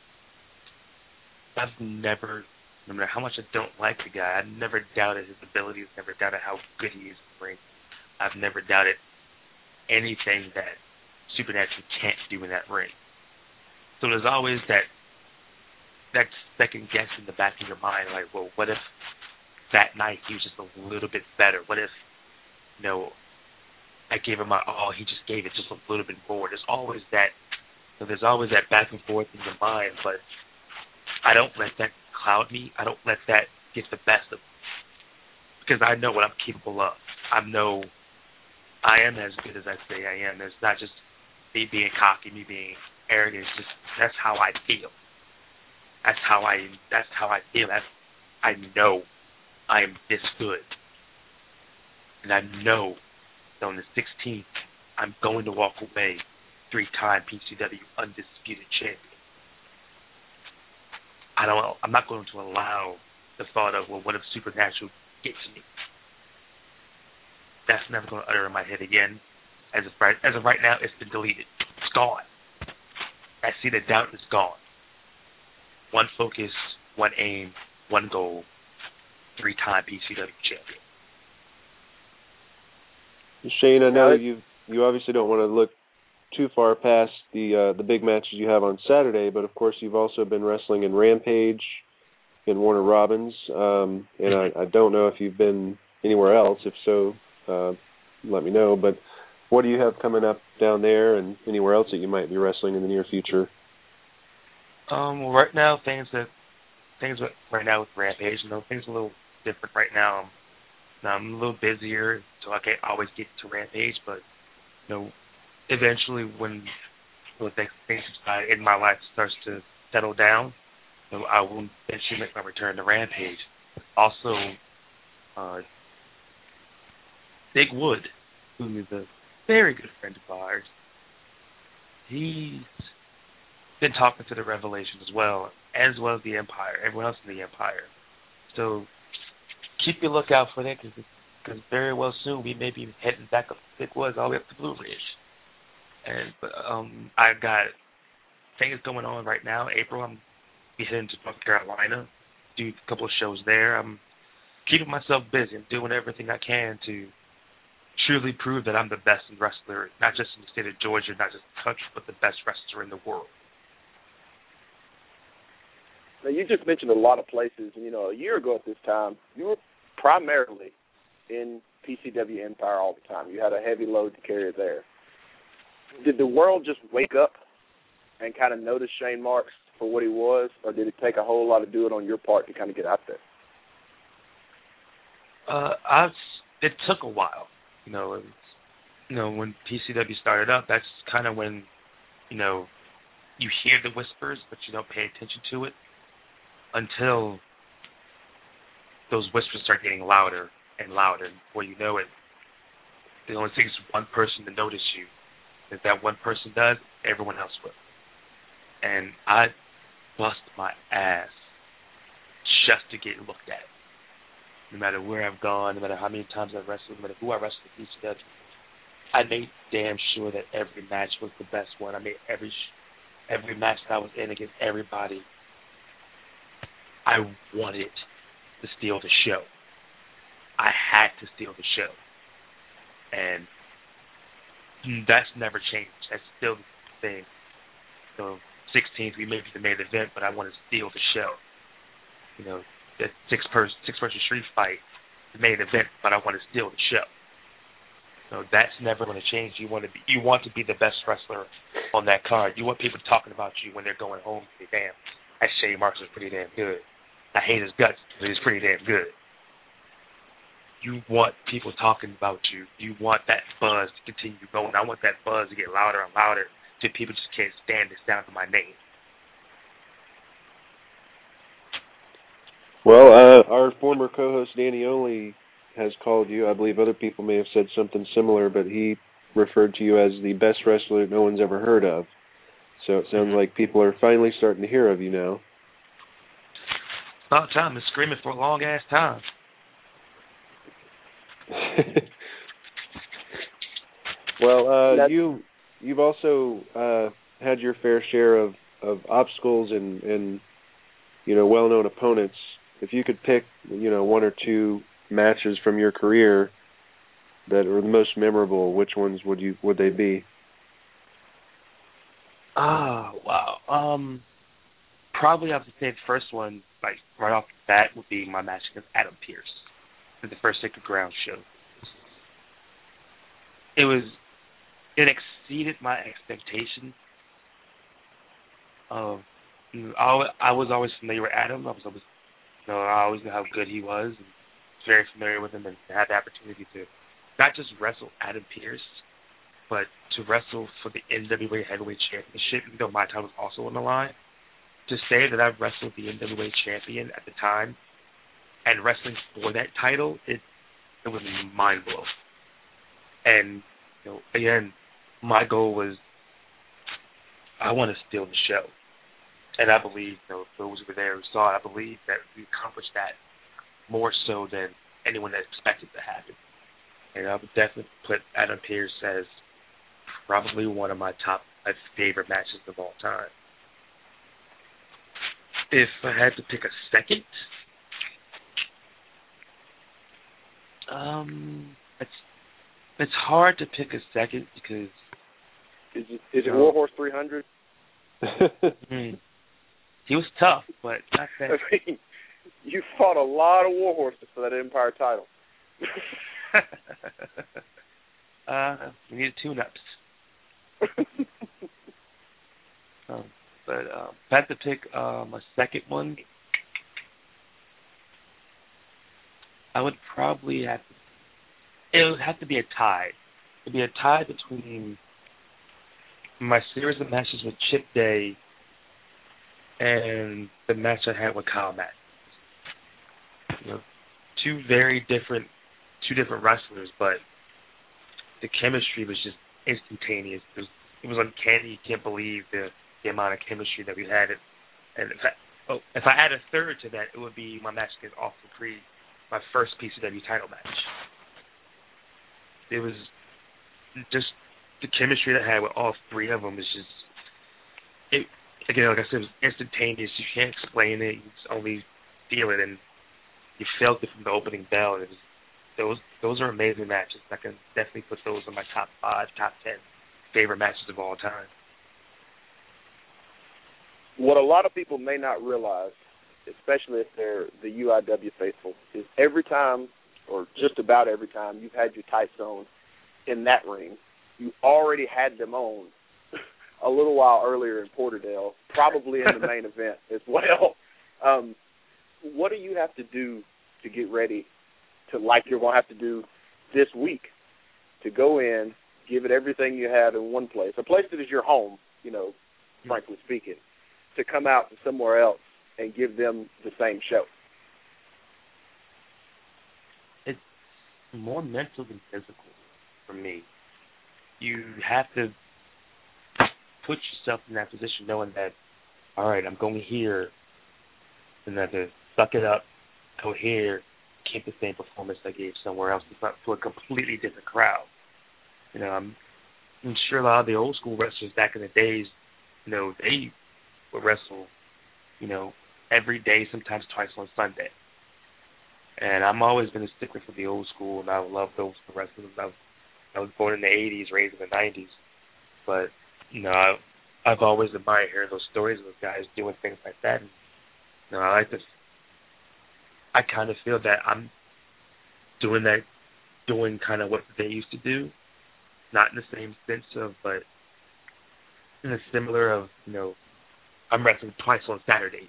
I've never, no matter how much I don't like the guy, I've never doubted his abilities, never doubted how good he is in the ring. I've never doubted anything that Supernatural can't do in that ring. So there's always that that second guess in the back of your mind, like, well, what if that night he was just a little bit better? What if, you know, I gave him my all. He just gave it just a little bit more. There's always that. So there's always that back and forth in your mind, but I don't let that cloud me. I don't let that get the best of me, because I know what I'm capable of. I know I am as good as I say I am. It's not just me being cocky, me being arrogant. It's just that's how I feel. That's how I. That's how I feel. That's, I know I am this good, and I know that on the sixteenth I'm going to walk away three-time P C W undisputed champion. I don't. I'm not going to allow the thought of, well, what if Supernatural gets me? That's never going to utter in my head again. As of right, as of right now, it's been deleted. It's gone. I see the doubt is gone. One focus, one aim, one goal. Three-time P C W champion. Shane, I know you you obviously don't want to look too far past the uh, the big matches you have on Saturday, but of course you've also been wrestling in Rampage, in Warner Robins, um, and I, I don't know if you've been anywhere else. If so, uh, let me know. But what do you have coming up down there, and anywhere else that you might be wrestling in the near future? Um, well, right now things that things right now with Rampage, you know, things are a little different right now. I'm a little busier, so I can't always get to Rampage, but you know, eventually when when things in my life starts to settle down, you know, I will eventually make my return to Rampage. Also, uh, Big Wood, who is a very good friend of ours, he's been talking to the Revelation as well, as well as the Empire, everyone else in the Empire. So keep your lookout for that, because very well soon we may be heading back up to Big Woods all the way up to Blue Ridge. And um, I've got things going on right now. April, I'm be heading to North Carolina, do a couple of shows there. I'm keeping myself busy. I'm doing everything I can to truly prove that I'm the best wrestler, not just in the state of Georgia, not just the country, but the best wrestler in the world. Now, you just mentioned a lot of places. You know, a year ago at this time, you were primarily in P C W Empire all the time. You had a heavy load to carry there. Did the world just wake up and kind of notice Shane Marks for what he was, or did it take a whole lot of doing on your part to kind of get out there? Uh, I, it took a while. You know, it was, you know, when P C W started up, that's kind of when, you know, you hear the whispers, but you don't pay attention to it until those whispers start getting louder and louder. Before you know it, it only takes one person to notice you. If that one person does, everyone else will. And I bust my ass just to get looked at. No matter where I've gone, no matter how many times I've wrestled, no matter who I wrestled at P C W, I made damn sure that every match was the best one. I made every every match that I was in against everybody, I wanted to steal the show. I had to steal the show. And that's never changed. That's still the thing. So sixteenth, we made the main event, but I want to steal the show. You know, that six person six person street fight, the main event, but I want to steal the show. So that's never going to change. You want to be you want to be the best wrestler on that card. You want people talking about you when they're going home. Say, damn, that Shane Marks is pretty damn good. I hate his guts, but he's pretty damn good. You want people talking about you. You want that buzz to continue going. I want that buzz to get louder and louder till people just can't stand the sound of my name. Well, uh, our former co-host Danny Only has called you. I believe other people may have said something similar, but he referred to you as the best wrestler no one's ever heard of. So it sounds like people are finally starting to hear of you now. About time. Been screaming for a long-ass time. Well, uh, you, you've also uh, had your fair share of, of obstacles and, and, you know, well-known opponents. If you could pick, you know, one or two matches from your career that are the most memorable, which ones would you would they be? Oh, wow. Um, probably I have to say the first one, like right off the bat, would be my match against Adam Pearce at the first Sacred Ground show. it was it exceeded my expectation. Of you know, I, I was always familiar with Adam. I was always, you know, I always knew how good he was. And was very familiar with him, and had the opportunity to not just wrestle Adam Pearce, but to wrestle for the N W A Heavyweight Championship, even though my title was also on the line. To say that I've wrestled the N W A Champion at the time and wrestling for that title, it it was mind blowing. And you know, again, my goal was I want to steal the show, and I believe you know, those who were there who saw it, I believe that we accomplished that more so than anyone that expected to happen. And I would definitely put Adam Pearce as probably one of my top five favorite matches of all time. If I had to pick a second, um, it's it's hard to pick a second because is it, is it Warhorse three hundred? mm, he was tough, but not that. I mean, you fought a lot of Warhorses for that Empire title. uh, we needed tune-ups. um, but um, if I had to pick um, a second one, I would probably have to. It would have to be a tie. It would be a tie between my series of matches with Chip Day and the match I had with Kyle Matt. You know, two very different, two different wrestlers, but the chemistry was just instantaneous. It was, it was uncanny. You can't believe the, the amount of chemistry that we had. And if I, oh, if I add a third to that, it would be my match against Austin Creed, my first P C W title match. It was just the chemistry that I had with all three of them is just, it, again, like I said, it was instantaneous. You can't explain it. You just only feel it, and you felt it from the opening bell. It was, those those are amazing matches. I can definitely put those in my top five, top ten favorite matches of all time. What a lot of people may not realize, especially if they're the U I W faithful, is every time, or just about every time, you've had your tights on in that ring, you already had them on a little while earlier in Porterdale, probably in the main event as well. Um, what do you have to do to get ready to, like you're going to have to do this week, to go in, give it everything you have in one place, a place that is your home, you know, frankly speaking, to come out to somewhere else and give them the same show? It's more mental than physical for me. You have to put yourself in that position knowing that, all right, I'm going here, and then to suck it up, go here, keep the same performance I gave somewhere else to a completely different crowd. You know, I'm, I'm sure a lot of the old school wrestlers back in the days, you know, they would wrestle, you know, every day, sometimes twice on Sunday. And I'm always been a stickler for the old school, and I love those wrestlers. I was, I was born in the eighties, raised in the nineties. But, you know, I, I've always admired hearing those stories of those guys doing things like that. And, you know, I like to, I kind of feel that I'm doing that, doing kind of what they used to do. Not in the same sense of, but in a similar of, you know, I'm wrestling twice on Saturdays.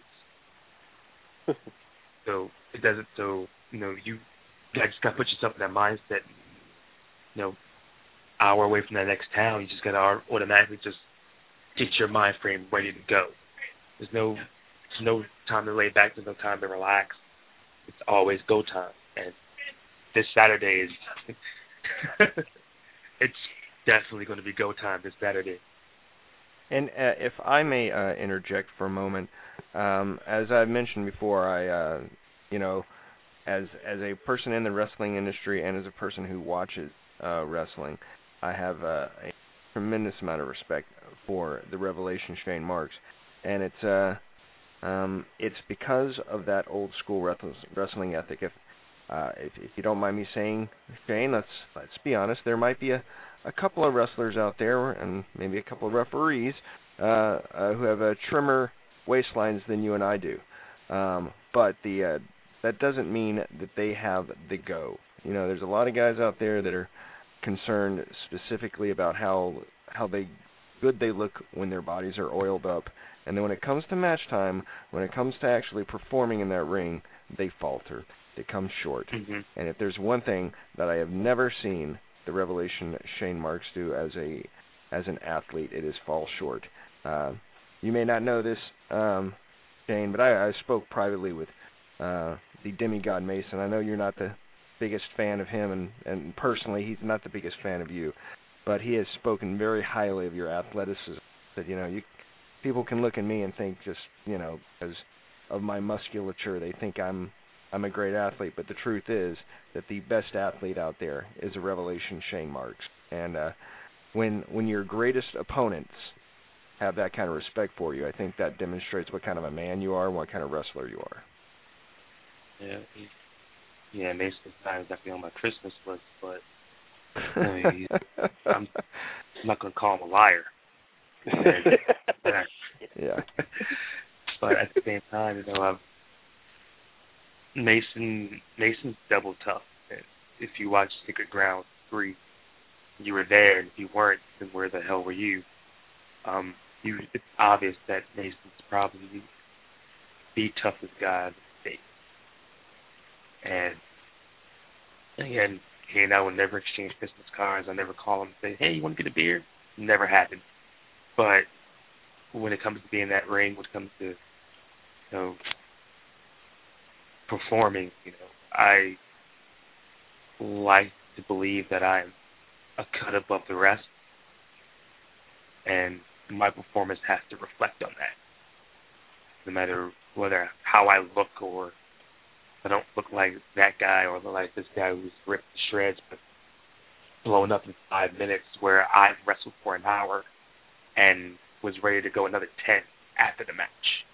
So it doesn't, so, you know, you, you just got to put yourself in that mindset. You know, hour away from that next town, you just got to automatically just get your mind frame ready to go. There's no, there's no time to lay back. There's no time to relax. It's always go time. And this Saturday is, it's definitely going to be go time this Saturday. And uh, if I may uh, interject for a moment, um, as I mentioned before, I, uh, you know, as as a person in the wrestling industry and as a person who watches uh, wrestling, I have uh, a tremendous amount of respect for the Revelation Shane Marks, and it's uh, um, it's because of that old school wrestling ethic. If uh, if, if you don't mind me saying, Shane, let's let's be honest, there might be a a couple of wrestlers out there, and maybe a couple of referees, uh, uh, who have uh, trimmer waistlines than you and I do. Um, but the uh, that doesn't mean that they have the go. You know, there's a lot of guys out there that are concerned specifically about how how they good they look when their bodies are oiled up, and then when it comes to match time, when it comes to actually performing in that ring, they falter. They come short. Mm-hmm. And if there's one thing that I have never seen the Revelation Shane Marks do as a as an athlete, it is fall short. Uh, you may not know this, um, Shane, but I, I spoke privately with uh, the demigod Mason. I know you're not the biggest fan of him, and, and personally, he's not the biggest fan of you, but he has spoken very highly of your athleticism. That you know, you people can look at me and think just you know, because of my musculature, they think I'm I'm a great athlete. But the truth is that the best athlete out there is a Revelation Shane Marks, and uh, when when your greatest opponents have that kind of respect for you, I think that demonstrates what kind of a man you are and what kind of wrestler you are. Yeah, he, yeah, Mason's not exactly on my Christmas list, but you know, he, I'm, I'm not going to call him a liar. Yeah. But at the same time, you know, I've, Mason Mason's double tough. And if you watch Sacred Ground three, you were there, and if you weren't, then where the hell were you? Um, you it's obvious that Mason's probably the toughest guy in the state. And again, he and I would never exchange Christmas cards. I never call him and say, hey, you want to get a beer? Never happened. But when it comes to being in that ring, when it comes to, you know, performing, you know, I like to believe that I'm a cut above the rest, and my performance has to reflect on that. No matter whether how I look, or I don't look like that guy, or look like this guy who's ripped to shreds but blown up in five minutes, where I've wrestled for an hour and was ready to go another ten after the match.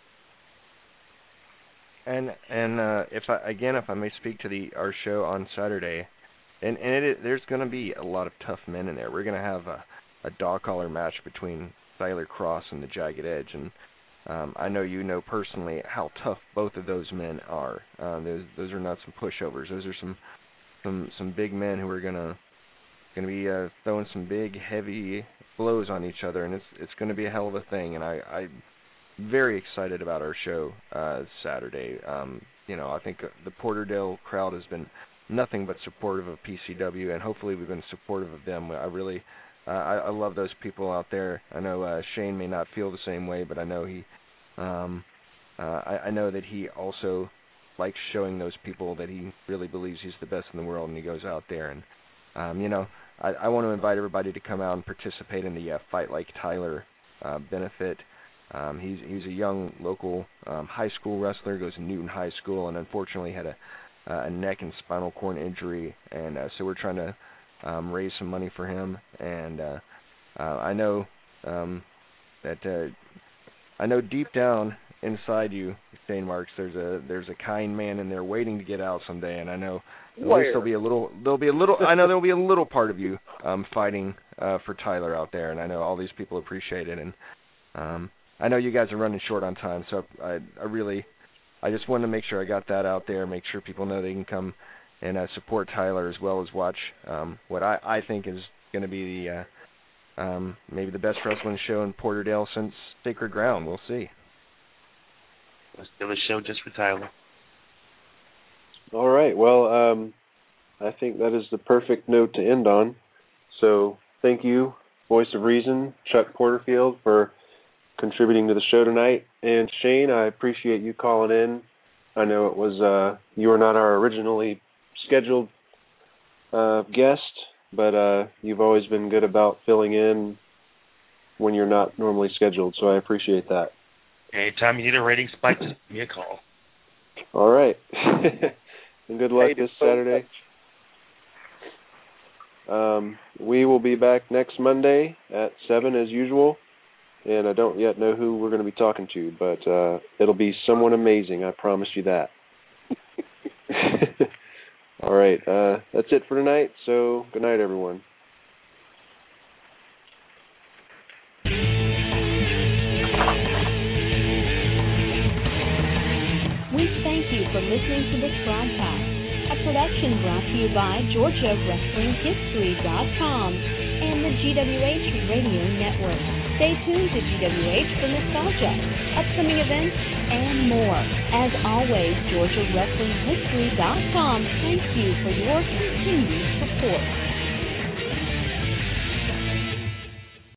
And and uh, if I again, if I may speak to the our show on Saturday, and and it, there's going to be a lot of tough men in there. We're going to have a, a dog collar match between Tyler Cross and the Jagged Edge, and um, I know you know personally how tough both of those men are. Uh, those those are not some pushovers. Those are some some some big men who are gonna gonna be uh, throwing some big heavy blows on each other, and it's it's going to be a hell of a thing. And I. I very excited about our show uh, Saturday. Um, you know, I think the Porterdale crowd has been nothing but supportive of P C W, and hopefully we've been supportive of them. I really, uh, I, I love those people out there. I know uh, Shane may not feel the same way, but I know he, um, uh, I, I know that he also likes showing those people that he really believes he's the best in the world, and he goes out there. And um, you know, I, I want to invite everybody to come out and participate in the uh, Fight Like Tyler uh, benefit. Um, he's he's a young local um, high school wrestler, goes to Newton High School, and unfortunately had a, uh, a neck and spinal cord injury, and uh, so we're trying to um, raise some money for him. And uh, uh, I know um, that uh, I know deep down inside you, Shane Marks, there's a there's a kind man in there waiting to get out someday, and I know at Where? least there'll be a little there'll be a little I know there'll be a little part of you um, fighting uh, for Tyler out there, and I know all these people appreciate it. And um, I know you guys are running short on time, so I, I really, I just wanted to make sure I got that out there, make sure people know they can come and uh, support Tyler, as well as watch um, what I, I think is going to be the uh, um, maybe the best wrestling show in Porterdale since Sacred Ground. We'll see. Let's do a show just for Tyler. All right. Well, um, I think that is the perfect note to end on. So thank you, Voice of Reason, Chuck Porterfield, for contributing to the show tonight. And Shane, I appreciate you calling in. I know it was uh, you were not our originally scheduled uh, guest, but uh, you've always been good about filling in when you're not normally scheduled, so I appreciate that. Anytime you need a rating spike, just give me a call. All right. And good luck this Saturday. Um, we will be back next Monday at seven as usual. And I don't yet know who we're going to be talking to, but uh, it'll be someone amazing. I promise you that. All right. Uh, that's it for tonight. So good night, everyone. We thank you for listening to this broadcast. a production brought to you by Georgia Wrestling History dot com and the G W H Radio Network. Stay tuned to G W H for nostalgia, upcoming events, and more. As always, Georgia Wrestling History dot com thanks you for your continued support.